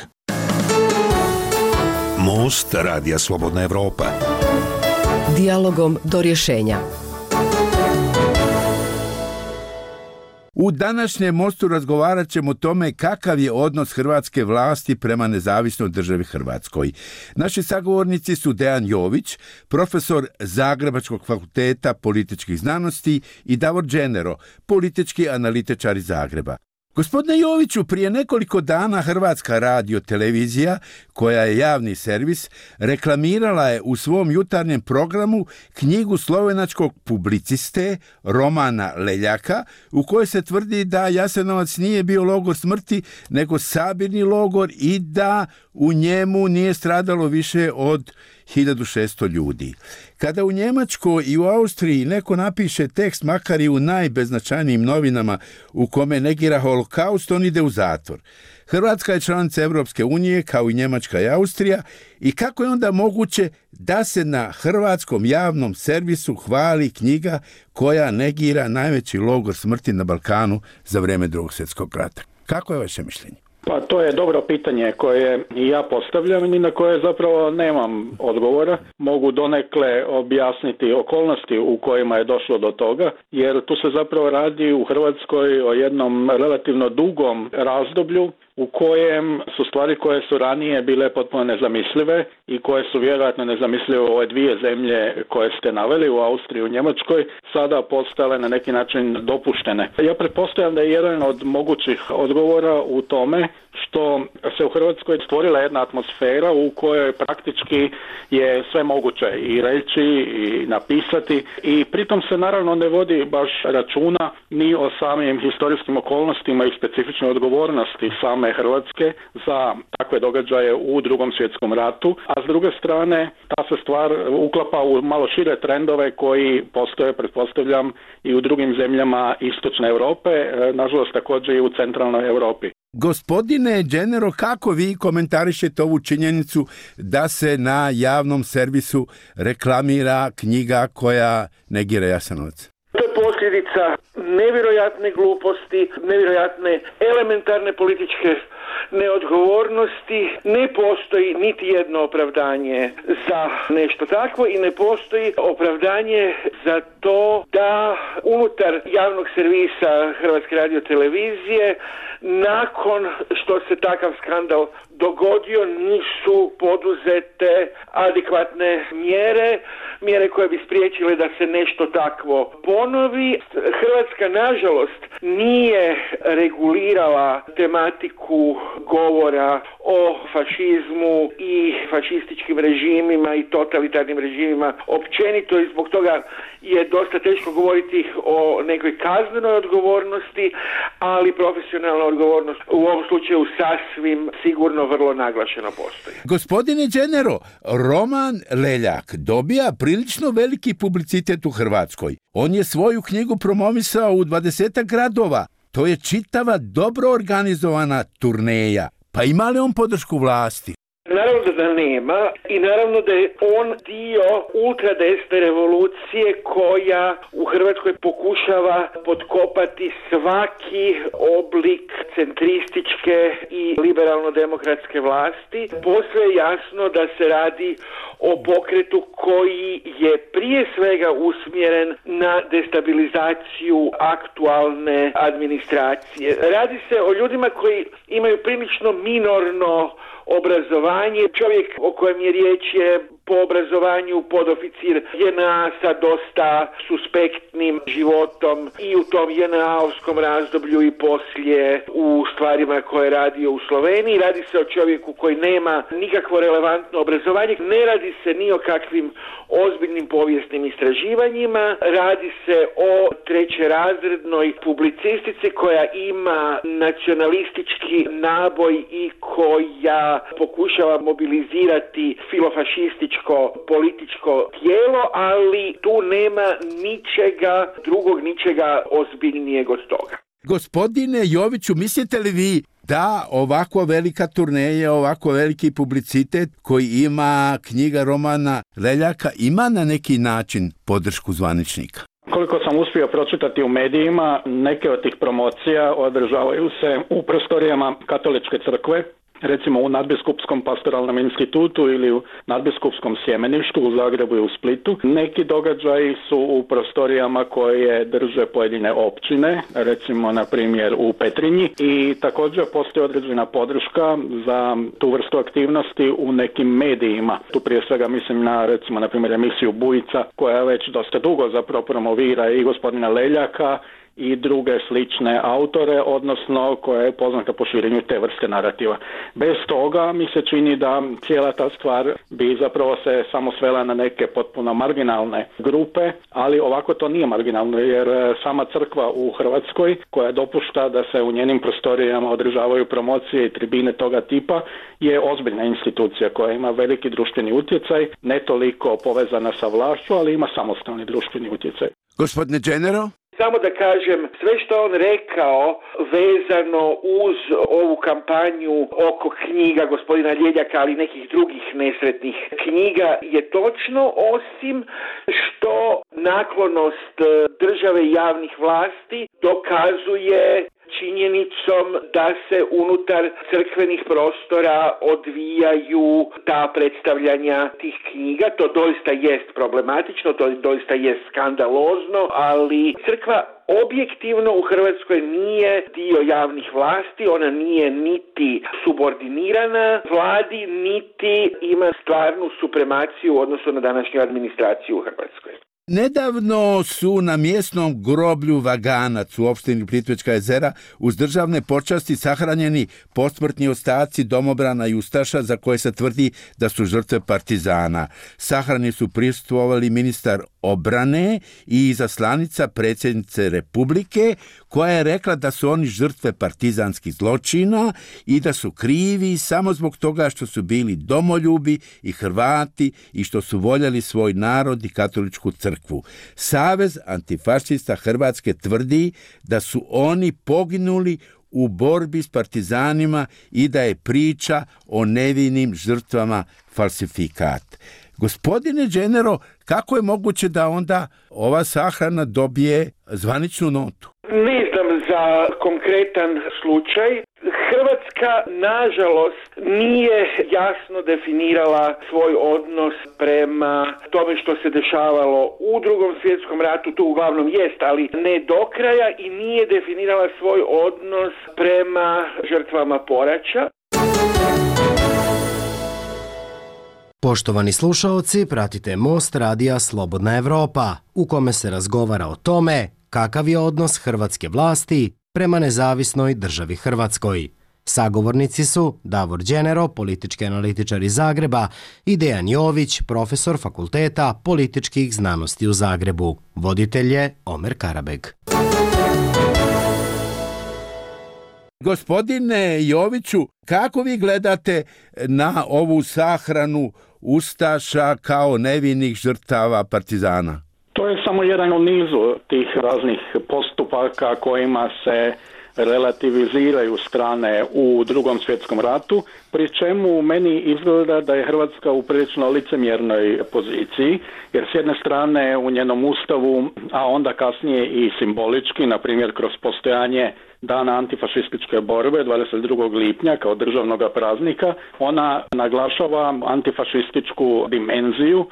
Most Radija Slobodna Evropa. Dijalogom do rješenja. U današnjem Mostu razgovarat ćemo o tome kakav je odnos hrvatske vlasti prema nezavisnoj državi Hrvatskoj. Naši sagovornici su Dejan Jović, profesor Zagrebačkog fakulteta političkih znanosti, i Davor Đenero, politički analitičar iz Zagreba. Gospodine Joviću, prije nekoliko dana Hrvatska radiotelevizija, koja je javni servis, reklamirala je u svom jutarnjem programu knjigu slovenačkog publiciste Romana Leljaka, u kojoj se tvrdi da Jasenovac nije bio logor smrti, nego sabirni logor i da u njemu nije stradalo više od 1600 ljudi. Kada u Njemačkoj i u Austriji neko napiše tekst, makar i u najbeznačajnijim novinama, u kome negira holokaust, on ide u zatvor. Hrvatska je članica Europske unije, kao i Njemačka i Austrija, i kako je onda moguće da se na hrvatskom javnom servisu hvali knjiga koja negira najveći logor smrti na Balkanu za vrijeme Drugog svjetskog rata? Kako je vaše mišljenje? Pa to je dobro pitanje koje i ja postavljam i na koje zapravo nemam odgovora. Mogu donekle objasniti okolnosti u kojima je došlo do toga, jer tu se zapravo radi u Hrvatskoj o jednom relativno dugom razdoblju u kojem su stvari koje su ranije bile potpuno nezamislive i koje su vjerojatno nezamislive u ove dvije zemlje koje ste naveli, u Austriji i u Njemačkoj, sada postale na neki način dopuštene. Ja pretpostavljam da je jedan od mogućih odgovora u tome što se u Hrvatskoj stvorila jedna atmosfera u kojoj praktički je sve moguće i reći i napisati, i pritom se naravno ne vodi baš računa ni o samim historijskim okolnostima i specifičnoj odgovornosti same Hrvatske za takve događaje u Drugom svjetskom ratu, a s druge strane ta se stvar uklapa u malo šire trendove koji postoje, pretpostavljam, i u drugim zemljama istočne Europe, nažalost također i u centralnoj Europi. Gospodine Đenero, kako vi komentarišete ovu činjenicu da se na javnom servisu reklamira knjiga koja negira Jasenovac? To je posljedica nevjerojatne gluposti, nevjerojatne elementarne političke neodgovornosti. Ne postoji niti jedno opravdanje za nešto takvo i ne postoji opravdanje za to da unutar javnog servisa Hrvatske radiotelevizije nakon što se takav skandal dogodio nisu poduzete adekvatne mjere koje bi spriječile da se nešto takvo ponovi. Hrvatska, nažalost, nije regulirala tematiku govora o fašizmu i fašističkim režimima i totalitarnim režimima općenito, i zbog toga je dosta teško govoriti o nekoj kaznenoj odgovornosti, ali profesionalna odgovornost u ovom slučaju sasvim sigurno vrlo naglašeno postoji. Gospodine Đenero, Roman Leljak dobija prilično veliki publicitet u Hrvatskoj. On je svoju knjigu promovisao u 20 gradova. To je čitava dobro organizovana turneja. Pa ima li on podršku vlasti? Naravno da nema i naravno da je on dio ultradesne revolucije koja u Hrvatskoj pokušava potkopati svaki oblik centrističke i liberalno-demokratske vlasti. Posve je jasno da se radi o pokretu koji je prije svega usmjeren na destabilizaciju aktualne administracije. Radi se o ljudima koji imaju prilično minorno obrazovanje. Čovjek o kojem je riječ je po obrazovanju podoficir JNA sa dosta suspektnim životom i u tom JNA-ovskom razdoblju i poslije u stvarima koje je radio u Sloveniji. Radi se o čovjeku koji nema nikakvo relevantno obrazovanje. Ne radi se ni o kakvim ozbiljnim povijesnim istraživanjima. Radi se o trećerazrednoj publicistici koja ima nacionalistički naboj i koja pokušava mobilizirati filofašističko političko tijelo, ali tu nema ničega ozbiljnijeg od toga. Gospodine Joviću, mislite li vi da ovako velika turneja, ovako veliki publicitet koji ima knjiga Romana Leljaka ima na neki način podršku zvaničnika? Koliko sam uspio pročitati u medijima, neke od tih promocija održavaju se u prostorijama Katoličke crkve, recimo u Nadbiskupskom pastoralnom institutu ili u Nadbiskupskom sjemeništu u Zagrebu i u Splitu. Neki događaji su u prostorijama koje drže pojedine općine, recimo na primjer u Petrinji, i također postoji određena podrška za tu vrstu aktivnosti u nekim medijima. Tu prije svega mislim na recimo na primjer emisiju Bujica koja već dosta dugo zapravo promovira i gospodina Leljaka i druge slične autore, odnosno koja je poznata po širenju te vrste narativa. Bez toga mi se čini da cijela ta stvar bi zapravo se samo svela na neke potpuno marginalne grupe, ali ovako to nije marginalno, jer sama crkva u Hrvatskoj koja dopušta da se u njenim prostorijama održavaju promocije i tribine toga tipa je ozbiljna institucija koja ima veliki društveni utjecaj, ne toliko povezana sa vlašću, ali ima samostalni društveni utjecaj. Gospodine Dženero? Samo da kažem, sve što on rekao vezano uz ovu kampanju oko knjiga gospodina Ljeljaka, ali nekih drugih nesretnih knjiga je točno, osim što naklonost države i javnih vlasti dokazuje činjenicom da se unutar crkvenih prostora odvijaju ta predstavljanja tih knjiga. To doista jest problematično, to doista jest skandalozno, ali crkva objektivno u Hrvatskoj nije dio javnih vlasti, ona nije niti subordinirana vladi, niti ima stvarnu supremaciju u odnosu na današnju administraciju u Hrvatskoj. Nedavno su na mjesnom groblju Vaganac u opštini Plitvička jezera uz državne počasti sahranjeni posmrtni ostaci domobrana i ustaša za koje se tvrdi da su žrtve partizana. Sahrani su prisustvovali ministar obrane i izaslanica predsjednice Republike, koja je rekla da su oni žrtve partizanskih zločina i da su krivi samo zbog toga što su bili domoljubi i Hrvati i što su voljeli svoj narod i katoličku crkvu. Savez antifašista Hrvatske tvrdi da su oni poginuli u borbi s partizanima i da je priča o nevinim žrtvama falsifikat. Gospodine Dženero, kako je moguće da onda ova sahrana dobije zvaničnu notu? Ne znam za konkretan slučaj. Hrvatska, nažalost, nije jasno definirala svoj odnos prema tome što se dešavalo u Drugom svjetskom ratu, tu uglavnom jest, ali ne do kraja, i nije definirala svoj odnos prema žrtvama poraća. Poštovani slušaoci, pratite Most radija Slobodna Evropa, u kome se razgovara o tome kakav je odnos hrvatske vlasti prema nezavisnoj državi Hrvatskoj. Sagovornici su Davor Dženero, politički analitičar iz Zagreba, i Dejan Jović, profesor Fakulteta političkih znanosti u Zagrebu. Voditelj je Omer Karabeg. Gospodine Joviću, kako vi gledate na ovu sahranu ustaša kao nevinih žrtava partizana? To je samo jedan u nizu tih raznih postupaka kojima se relativiziraju strane u Drugom svjetskom ratu, pri čemu meni izgleda da je Hrvatska u prilično licemjernoj poziciji, jer s jedne strane u njenom ustavu, a onda kasnije i simbolički, na primjer kroz postojanje Dana antifašističke borbe 22. lipnja kao državnog praznika, ona naglašava antifašističku dimenziju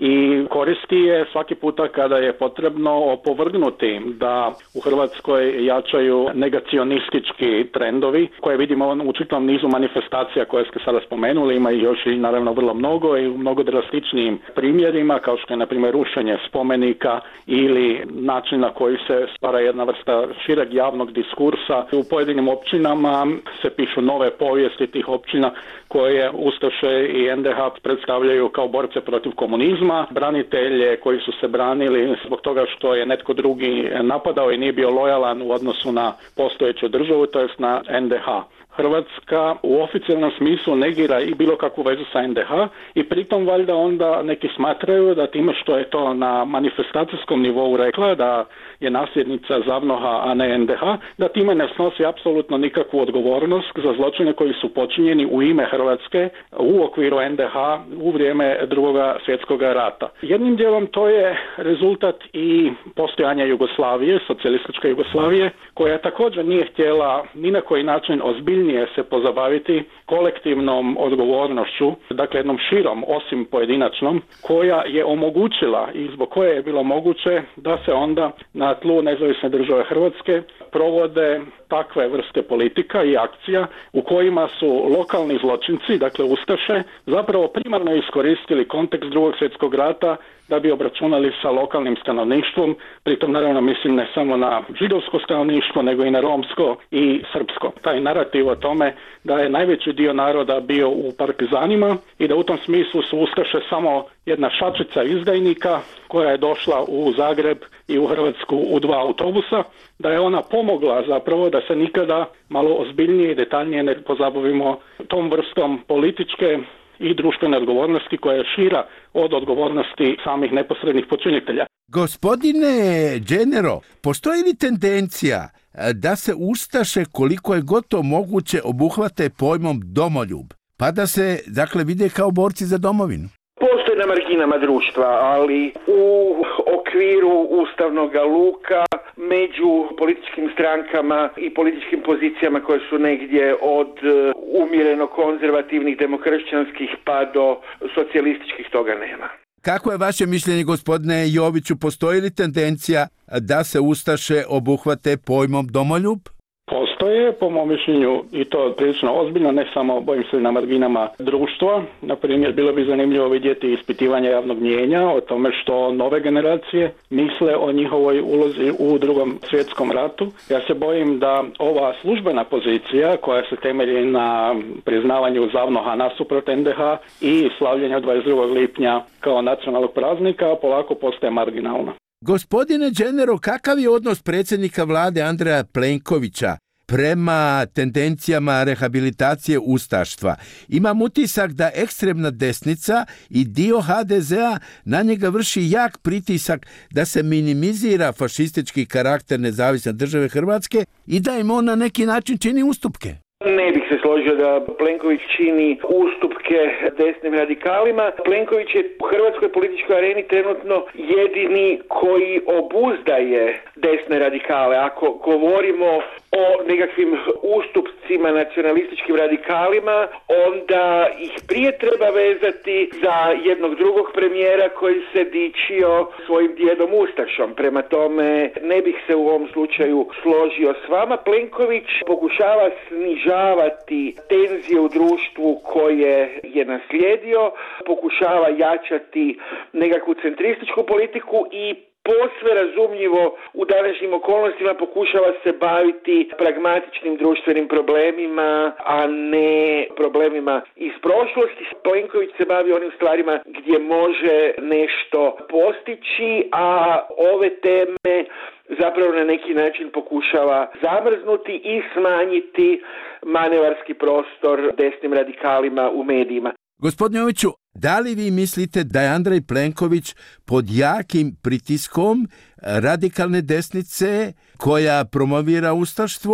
i koristi je svaki puta kada je potrebno opovrgnuti da u Hrvatskoj jačaju negacionistički trendovi koje vidimo u čitavom nizu manifestacija koje ste sada spomenuli, ima ih još i naravno vrlo mnogo i u mnogo drastičnijim primjerima kao što je na primjer rušenje spomenika ili način na koji se stvara jedna vrsta šireg javnog diskursa. U pojedinim općinama se pišu nove povijesti tih općina koje Ustaše i NDH predstavljaju kao borce protiv komunizma, branitelje koji su se branili zbog toga što je netko drugi napadao i nije bio lojalan u odnosu na postojeću državu, to jest na NDH. Hrvatska u oficijalnom smislu negira i bilo kakvu vezu sa NDH i pritom valjda onda neki smatraju da time što je to na manifestacijskom nivou rekla da je nasljednica ZAVNOH-a, a ne NDH, da time ne snosi apsolutno nikakvu odgovornost za zločine koji su počinjeni u ime Hrvatske u okviru NDH u vrijeme Drugoga svjetskog rata. Jednim dijelom to je rezultat i postojanja Jugoslavije, socijalističke Jugoslavije, koja također nije htjela ni na koji način ozbiljnije se pozabaviti kolektivnom odgovornošću, dakle jednom širom osim pojedinačnom, koja je omogućila i zbog koje je bilo moguće da se onda na tlu nezavisne države Hrvatske provode takve vrste politika i akcija u kojima su lokalni zločinci, dakle ustaše, zapravo primarno iskoristili kontekst Drugog svjetskog rata da bi obračunali sa lokalnim stanovništvom, pritom naravno mislim ne samo na židovsko stanovništvo, nego i na romsko i srpsko. Taj narativ o tome da je najveći dio naroda bio u partizanima i da u tom smislu su ustaše samo jedna šačica izdajnika koja je došla u Zagreb i u Hrvatsku u 2 autobusa, da je ona pomogla zapravo da se nikada malo ozbiljnije i detaljnije ne pozabavimo tom vrstom političke i društvene odgovornosti koja je šira od odgovornosti samih neposrednih počinitelja. Gospodine Genero, postoji li tendencija da se ustaše koliko je gotovo moguće obuhvate pojmom domoljub, pa da se dakle vide kao borci za domovinu? Postoji na marginama društva, ali u okviru ustavnog luka među političkim strankama i političkim pozicijama koje su negdje od umjereno konzervativnih demokršćanskih pa do socijalističkih toga nema. Kako je vaše mišljenje, gospodine Joviću, postoji li tendencija da se ustaše obuhvate pojmom domoljub? Postoje, po mom mišljenju, i to prilično ozbiljno, ne samo, bojim se, na marginama društva. Na primjer, bilo bi zanimljivo vidjeti ispitivanje javnog mnijenja o tome što nove generacije misle o njihovoj ulozi u Drugom svjetskom ratu. Ja se bojim da ova službena pozicija koja se temelji na priznavanju ZAVNOH-a nasuprot NDH i slavljenja 22. lipnja kao nacionalnog praznika polako postaje marginalna. Gospodine Genero, kakav je odnos predsjednika vlade Andreja Plenkovića prema tendencijama rehabilitacije ustaštva? Imam utisak da ekstremna desnica i dio HDZ-a na njega vrši jak pritisak da se minimizira fašistički karakter nezavisne države Hrvatske i da im on na neki način čini ustupke. Ne bih se složio da Plenković čini ustupke desnim radikalima. Plenković je u hrvatskoj političkoj areni trenutno jedini koji obuzdaje desne radikale. Ako govorimo o nekakvim ustupcima nacionalističkim radikalima, onda ih prije treba vezati za jednog drugog premijera koji se dičio svojim djedom Ustašom. Prema tome, ne bih se u ovom slučaju složio s vama. Plenković pokušava snižavati tenzije u društvu koje je naslijedio, pokušava jačati nekakvu centrističku politiku i posve razumljivo u današnjim okolnostima pokušava se baviti pragmatičnim društvenim problemima, a ne problemima iz prošlosti. Plenković se bavi onim stvarima gdje može nešto postići, a ove teme zapravo na neki način pokušava zamrznuti i smanjiti manevarski prostor desnim radikalima u medijima. Gospodine Joviću, da li vi mislite da je Andrej Plenković pod jakim pritiskom radikalne desnice koja promovira ustaštvo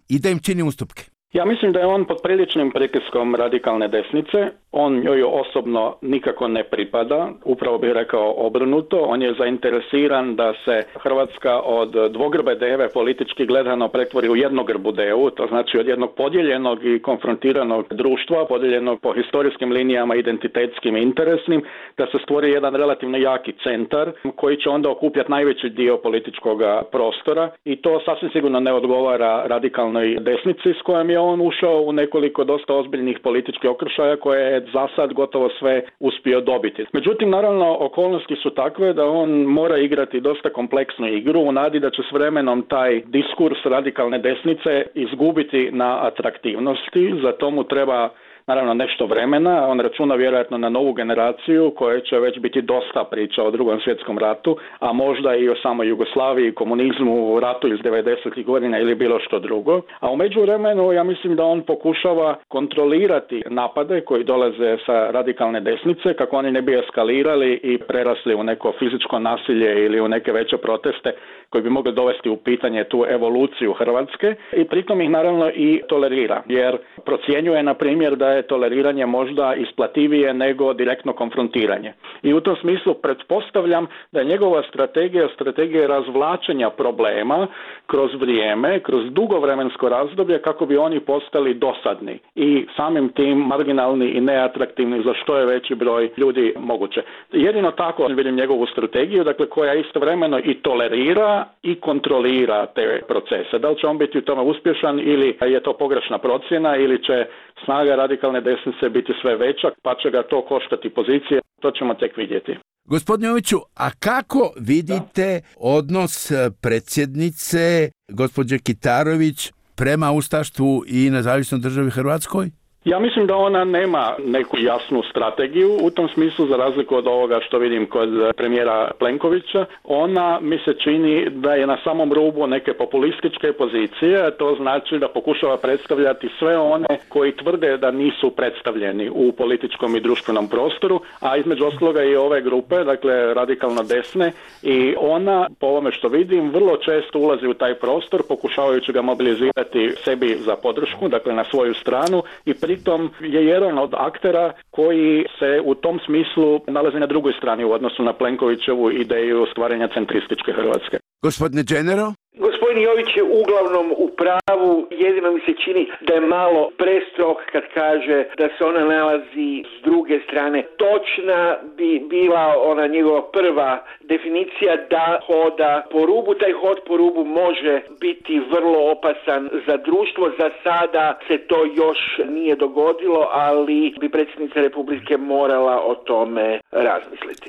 i da im čini ustupke? Ja mislim da je on pod priličnim pritiskom radikalne desnice. On joj osobno nikako ne pripada, upravo bih rekao obrnuto. On je zainteresiran da se Hrvatska od dvogrbe deve politički gledano pretvori u jednogrbu devu, to znači od jednog podijeljenog i konfrontiranog društva, podijeljenog po historijskim linijama, identitetskim i interesnim, da se stvori jedan relativno jaki centar koji će onda okupljati najveći dio političkog prostora i to sasvim sigurno ne odgovara radikalnoj desnici s kojom je on ušao u nekoliko dosta ozbiljnih političkih okršaja koje je za sad gotovo sve uspio dobiti. Međutim, naravno, okolnosti su takve da on mora igrati dosta kompleksnu igru u nadi da će s vremenom taj diskurs radikalne desnice izgubiti na atraktivnosti. Za to mu treba naravno nešto vremena, on računa vjerojatno na novu generaciju koja će već biti dosta priča o Drugom svjetskom ratu, a možda i o samoj Jugoslaviji, komunizmu, ratu iz 90. godina ili bilo što drugo. A u međuvremenu ja mislim da on pokušava kontrolirati napade koji dolaze sa radikalne desnice kako oni ne bi eskalirali i prerasli u neko fizičko nasilje ili u neke veće proteste koji bi mogli dovesti u pitanje tu evoluciju Hrvatske i pritom ih naravno i tolerira, jer procjenjuje na primjer da je toleriranje možda isplativije nego direktno konfrontiranje. I u tom smislu pretpostavljam da je njegova strategija razvlačenja problema kroz vrijeme, kroz dugovremensko razdoblje kako bi oni postali dosadni i samim tim marginalni i neatraktivni za što je veći broj ljudi moguće. Jedino tako vidim njegovu strategiju, dakle koja istovremeno i tolerira i kontrolira te procese. Da li će on biti u tome uspješan ili je to pogrešna procjena ili će snaga radikalne desnice biti sve veća pa će ga to koštati pozicije, to ćemo tek vidjeti. Gospodine Joviću, a kako vidite odnos predsjednice gospođe Kitarović prema ustaštvu i nezavisnoj državi Hrvatskoj? Ja mislim da ona nema neku jasnu strategiju u tom smislu, za razliku od ovoga što vidim kod premijera Plenkovića. Ona mi se čini da je na samom rubu neke populističke pozicije, a to znači da pokušava predstavljati sve one koji tvrde da nisu predstavljeni u političkom i društvenom prostoru, a između ostaloga i ove grupe, dakle radikalno desne, i ona, po ovome što vidim, vrlo često ulazi u taj prostor pokušavajući ga mobilizirati sebi za podršku, dakle na svoju stranu, i pritom je jedan od aktera koji se u tom smislu nalazi na drugoj strani u odnosu na Plenkovićevu ideju stvaranja centrističke Hrvatske. Gospodine Dženero? Gospodin Jović je uglavnom u pravu, jedino mi se čini da je malo prestrog kad kaže da se ona nalazi s druge strane. Točna bi bila ona njegova prva definicija da hoda po rubu. Taj hod po rubu može biti vrlo opasan za društvo. Za sada se to još nije dogodilo, ali bi predsjednica Republike morala o tome razmisliti.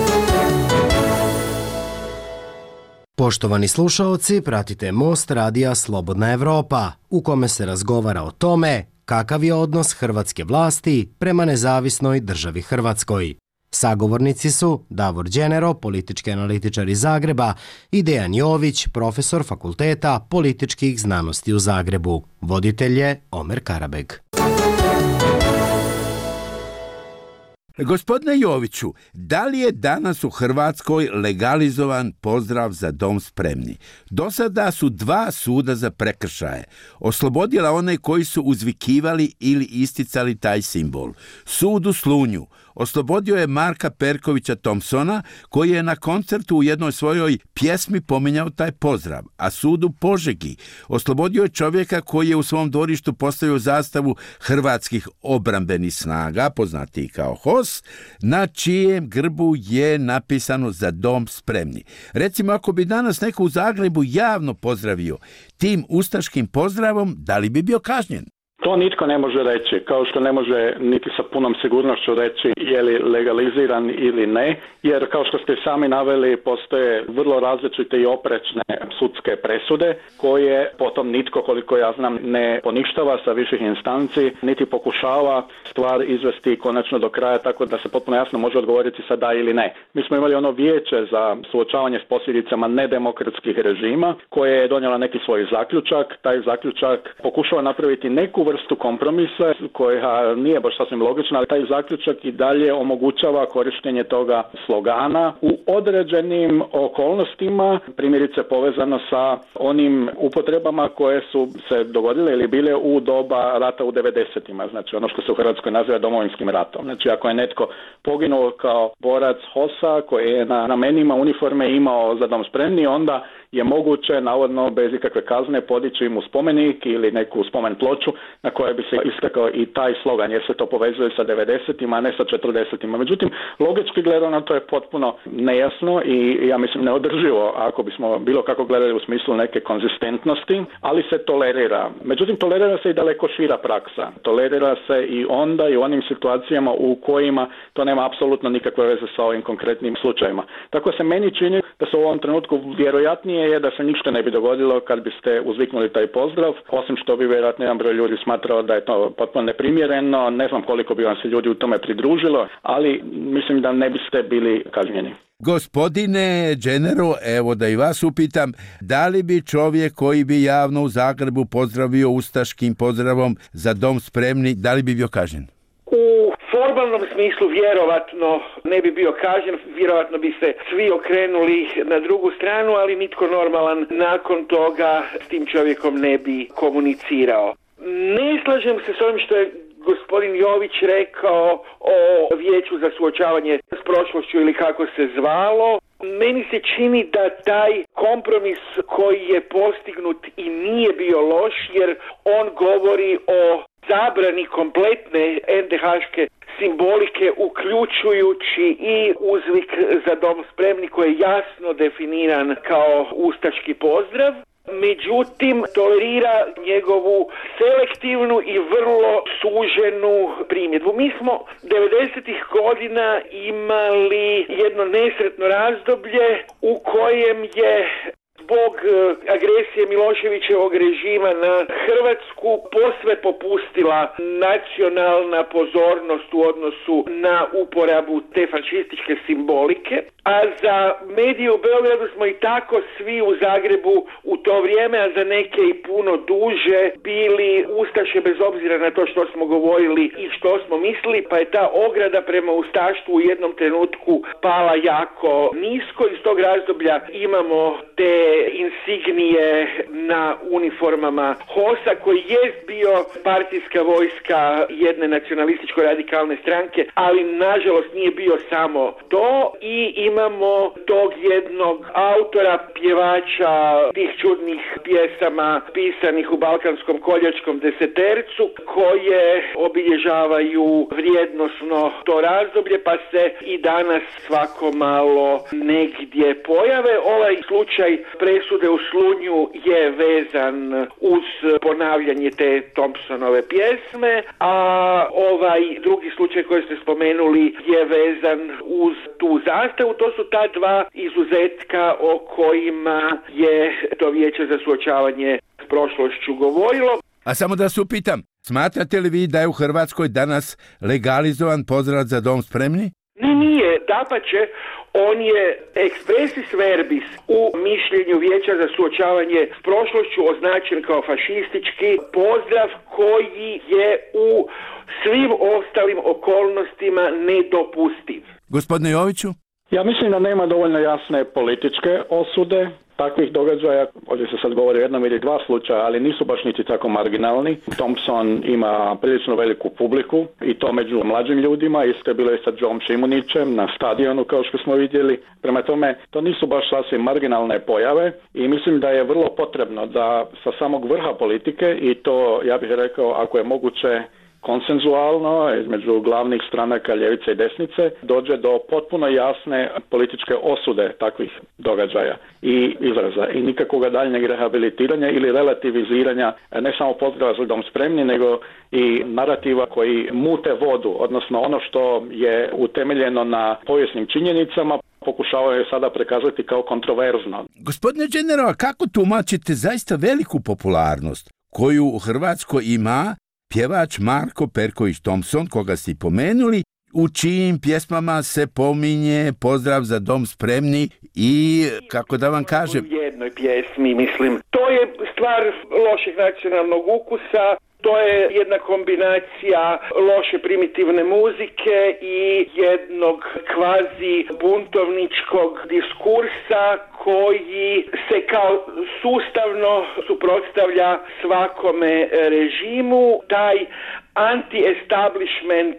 Poštovani slušaoci, pratite Most radija Slobodna Evropa, u kome se razgovara o tome kakav je odnos hrvatske vlasti prema nezavisnoj državi Hrvatskoj. Sagovornici su Davor Dženero, politički analitičar iz Zagreba, i Dejan Jović, profesor Fakulteta političkih znanosti u Zagrebu. Voditelj je Omer Karabeg. Gospodine Joviću, da li je danas u Hrvatskoj legalizovan pozdrav Za dom spremni? Do sada su 2 suda za prekršaje oslobodila one koji su uzvikivali ili isticali taj simbol. Sud u Slunju oslobodio je Marka Perkovića Thompsona, koji je na koncertu u jednoj svojoj pjesmi pominjao taj pozdrav, a sud u Požegi oslobodio je čovjeka koji je u svom dvorištu postavio zastavu hrvatskih obrambenih snaga, poznatiji kao HOS, na čijem grbu je napisano Za dom spremni. Recimo, ako bi danas neko u Zagrebu javno pozdravio tim ustaškim pozdravom, da li bi bio kažnjen? To nitko ne može reći, kao što ne može niti sa punom sigurnošću reći je li legaliziran ili ne, jer kao što ste sami naveli, postoje vrlo različite i oprečne sudske presude koje potom nitko, koliko ja znam, ne poništava sa viših instanci, niti pokušava stvar izvesti konačno do kraja tako da se potpuno jasno može odgovoriti sa da ili ne. Mi smo imali ono vijeće za suočavanje s posljedicama nedemokratskih režima koje je donijela neki svoj zaključak. Taj zaključak pokušava napraviti neku vrstu kompromisa koja nije baš sasvim logična, ali taj zaključak i dalje omogućava korištenje toga slogana u određenim okolnostima, primjerice povezano sa onim upotrebama koje su se dogodile ili bile u doba rata u 90-ima, znači ono što se u Hrvatskoj naziva Domovinskim ratom. Znači ako je netko poginuo kao borac HOS-a koji je na ramenima uniforme imao Za dom spremni, onda je moguće, navodno, bez ikakve kazne podići mu spomenik ili neku spomen ploču na kojoj bi se istakao i taj slogan, jer se to povezuje sa 90-ima, a ne sa 40-ima. Međutim, logički gledano to je potpuno nejasno i ja mislim neodrživo ako bismo bilo kako gledali u smislu neke konzistentnosti, ali se tolerira. Međutim, tolerira se i daleko šira praksa. Tolerira se i onda i u onim situacijama u kojima to nema apsolutno nikakve veze sa ovim konkretnim slučajima. Tako se meni čini da se u ovom trenutku vjerojatnije je da se ništa ne bi dogodilo kad biste uzviknuli taj pozdrav, osim što bi vjerojatno jedan broj ljudi smatrao da je to potpuno neprimjereno, ne znam koliko bi vam se ljudi u tome pridružilo, ali mislim da ne biste bili kažnjeni. Gospodine Dženero, evo da i vas upitam, da li bi čovjek koji bi javno u Zagrebu pozdravio ustaškim pozdravom Za dom spremni, da li bi bio kažnjen? U formalnom smislu vjerovatno ne bi bio kažnjen, vjerovatno bi se svi okrenuli na drugu stranu, ali nitko normalan nakon toga s tim čovjekom ne bi komunicirao. Ne slažem se s ovim što je gospodin Jović rekao o Vijeću za suočavanje s prošlošću ili kako se zvalo. Meni se čini da taj kompromis koji je postignut i nije bio loš, jer on govori o zabrani kompletne NDH-ške simbolike, uključujući i uzvik Za dom spremni koji je jasno definiran kao ustaški pozdrav. Međutim, tolerira njegovu selektivnu i vrlo suženu primjedbu. Mi smo 90-ih godina imali jedno nesretno razdoblje u kojem je zbog agresije Miloševićevog režima na Hrvatsku posve popustila nacionalna pozornost u odnosu na uporabu te fašističke simbolike, a za medije u Beogradu smo i tako svi u Zagrebu u to vrijeme, a za neke i puno duže, bili ustaše bez obzira na to što smo govorili i što smo mislili, pa je ta ograda prema ustaštvu u jednom trenutku pala jako nisko. Iz tog razdoblja imamo te insignije na uniformama HOS-a koji jest bio partijska vojska jedne nacionalističko-radikalne stranke, ali nažalost nije bio samo to, i imamo tog jednog autora, pjevača tih čudnih pjesama pisanih u balkanskom koljačkom desetercu koje obilježavaju vrijednosno to razdoblje, pa se i danas svako malo negdje pojave. Ovaj slučaj presude u Slunju je vezan uz ponavljanje te Thompsonove pjesme, a ovaj drugi slučaj koji ste spomenuli je vezan uz tu zastavu. To su ta dva izuzetka o kojima je to Vijeće za suočavanje s prošlošću govorilo. A samo da se upitam, smatrate li vi da je u Hrvatskoj danas legalizovan pozdrav Za dom spremni? Nije, dapače, on je expressis verbis u mišljenju Vijeća za suočavanje s prošlošću označen kao fašistički pozdrav koji je u svim ostalim okolnostima nedopustiv. Gospodine Joviću? Ja mislim da nema dovoljno jasne političke osude takvih događaja. Ovdje se sad govori o jednom ili dva slučaja, ali nisu baš niti tako marginalni. Thompson ima prilično veliku publiku i to među mlađim ljudima. Isto je bilo i sa Joom Šimunićem na stadionu, kao što smo vidjeli. Prema tome, to nisu baš sasvim marginalne pojave i mislim da je vrlo potrebno da sa samog vrha politike, i to ja bih rekao ako je moguće konsenzualno između glavnih stranaka ljevice i desnice, dođe do potpuno jasne političke osude takvih događaja i izraza i nikakvog daljnjeg rehabilitiranja ili relativiziranja ne samo pozdrava Za dom spremni, nego i narativa koji mute vodu, odnosno ono što je utemeljeno na povijesnim činjenicama pokušavaju sada prikazati kao kontroverzno. Gospodine Dženero, kako tumačite zaista veliku popularnost koju u Hrvatskoj ima pjevač Marko Perković Thompson, koga ste pomenuli, u čijim pjesmama se pominje pozdrav Za dom spremni i, kako da vam kažem... U jednoj pjesmi, mislim. To je stvar lošeg nacionalnog ukusa To je jedna kombinacija loše primitivne muzike i jednog kvazi buntovničkog diskursa koji se kao sustavno suprotstavlja svakome režimu. Taj anti-establishment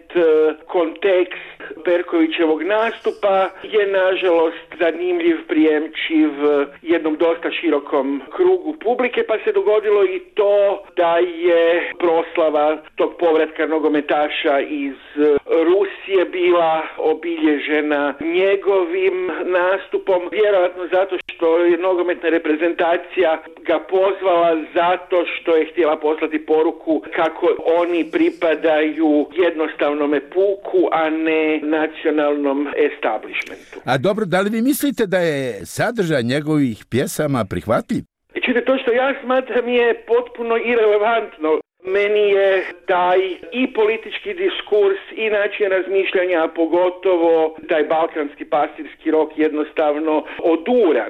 kontekst Perkovićevog nastupa je nažalost zanimljiv, prijemčiv jednom dosta širokom krugu publike, pa se dogodilo i to da je proslava tog povratka nogometaša iz Rusije bila obilježena njegovim nastupom, vjerojatno zato što je nogometna reprezentacija ga pozvala zato što je htjela poslati poruku kako oni pripadaju jednostavnome puku, a ne nacionalnom establishmentu. A dobro, da li vi mislite da je sadržaj njegovih pjesama prihvatljiv? Čujte, to što ja smatram je potpuno irelevantno. Meni je taj i politički diskurs i način razmišljanja, a pogotovo taj balkanski pastirski rok jednostavno oduran,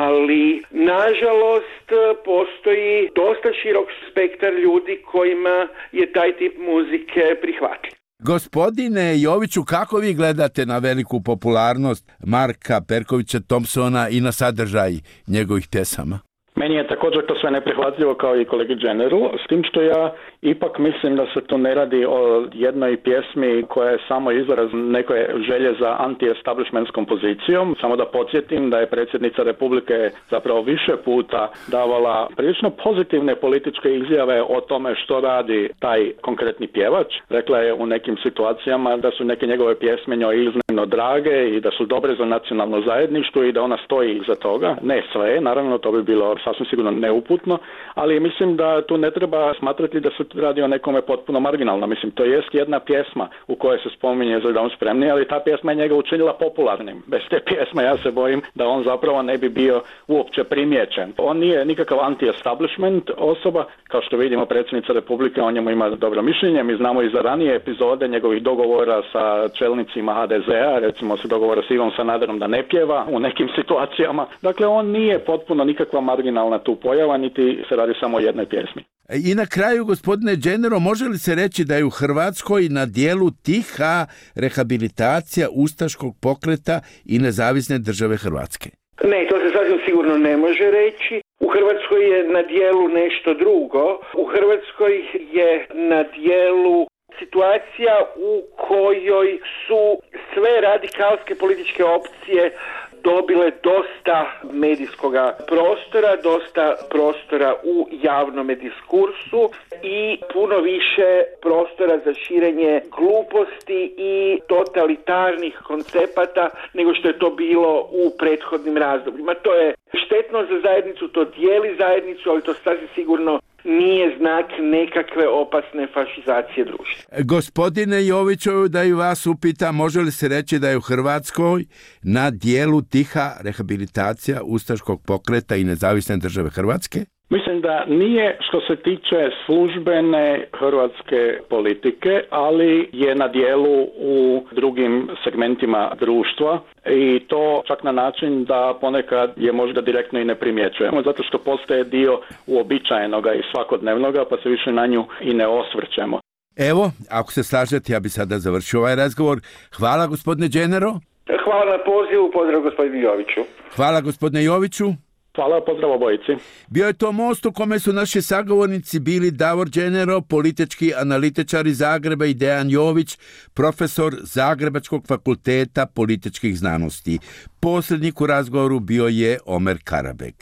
ali nažalost postoji dosta širok spektar ljudi kojima je taj tip muzike prihvatljiv. Gospodine Joviću, kako vi gledate na veliku popularnost Marka Perkovića Thompsona i na sadržaj njegovih pjesama? Meni je također to sve neprihvatljivo kao i kolegi Jenneru, s tim što ja ipak mislim da se tu ne radi o jednoj pjesmi koja je samo izraz neke želje za anti-establishmentskom pozicijom. Samo da podsjetim da je predsjednica Republike zapravo više puta davala prilično pozitivne političke izjave o tome što radi taj konkretni pjevač. Rekla je u nekim situacijama da su neke njegove pjesme njoj iznimno drage i da su dobre za nacionalno zajedništvo i da ona stoji iza toga. Ne sve, naravno to bi bilo sasvim sigurno neuputno, ali mislim da tu ne treba smatrati da se radi o nekome potpuno marginalno. Mislim, to jest jedna pjesma u kojoj se spominje Za dom spremni, ali ta pjesma je njega učinila popularnim. Bez te pjesme ja se bojim da on zapravo ne bi bio uopće primijećen. On nije nikakav anti-establishment osoba, kao što vidimo predsjednica Republike, on njemu ima dobro mišljenje. Mi znamo i za ranije epizode njegovih dogovora sa čelnicima HDZ-a, recimo se dogovora s Ivom Sanaderom da ne pjeva u nekim situacijama. Dakle, on nije potpuno nikakva marginalna tu pojava, niti se radi samo o jednoj pjesmi. I na kraju, gospodine Jennero, može li se reći da je u Hrvatskoj na dijelu tiha rehabilitacija ustaškog pokreta i nezavisne države Hrvatske? Ne, to se sasvim sigurno ne može reći. U Hrvatskoj je na dijelu nešto drugo. U Hrvatskoj je na dijelu situacija u kojoj su sve radikalske političke opcije dobile dosta medijskoga prostora, dosta prostora u javnome diskursu i puno više prostora za širenje gluposti i totalitarnih koncepata nego što je to bilo u prethodnim razdobljima. To je štetno za zajednicu, to dijeli zajednicu, ali to sasvim sigurno nije znak nekakve opasne fašizacije društva. Gospodine Joviću, da i vas upitam, može li se reći da je u Hrvatskoj na dijelu tiha rehabilitacija ustaškog pokreta i nezavisne države Hrvatske? Mislim da nije što se tiče službene hrvatske politike, ali je na dijelu u drugim segmentima društva i to čak na način da ponekad je možda direktno i ne primjećujemo, zato što postaje dio uobičajenoga i svakodnevnoga, pa se više na nju i ne osvrćemo. Evo, ako se slažete, ja bi sada završio ovaj razgovor. Hvala, gospodine Jennero. Hvala na pozivu, pozdrav gospodinu Joviću. Hvala, gospodine Joviću. Hvala, pozdrav obojici. Bio je to most u kome su naši sagovornici bili Davor Jennero, politički analitičar iz Zagreba, i Dejan Jović, profesor Zagrebačkog fakulteta političkih znanosti. Posljednik u razgovoru bio je Omer Karabek.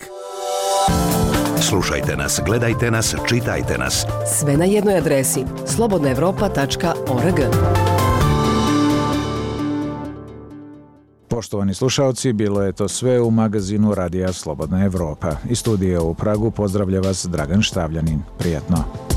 Slušajte nas, gledajte nas, čitajte nas. Sve na jednoj adresi slobodnaevropa.org. Poštovani slušalci, bilo je to sve u magazinu Radija Slobodna Evropa. Iz studija u Pragu pozdravlja vas Dragan Štavljanin. Prijatno.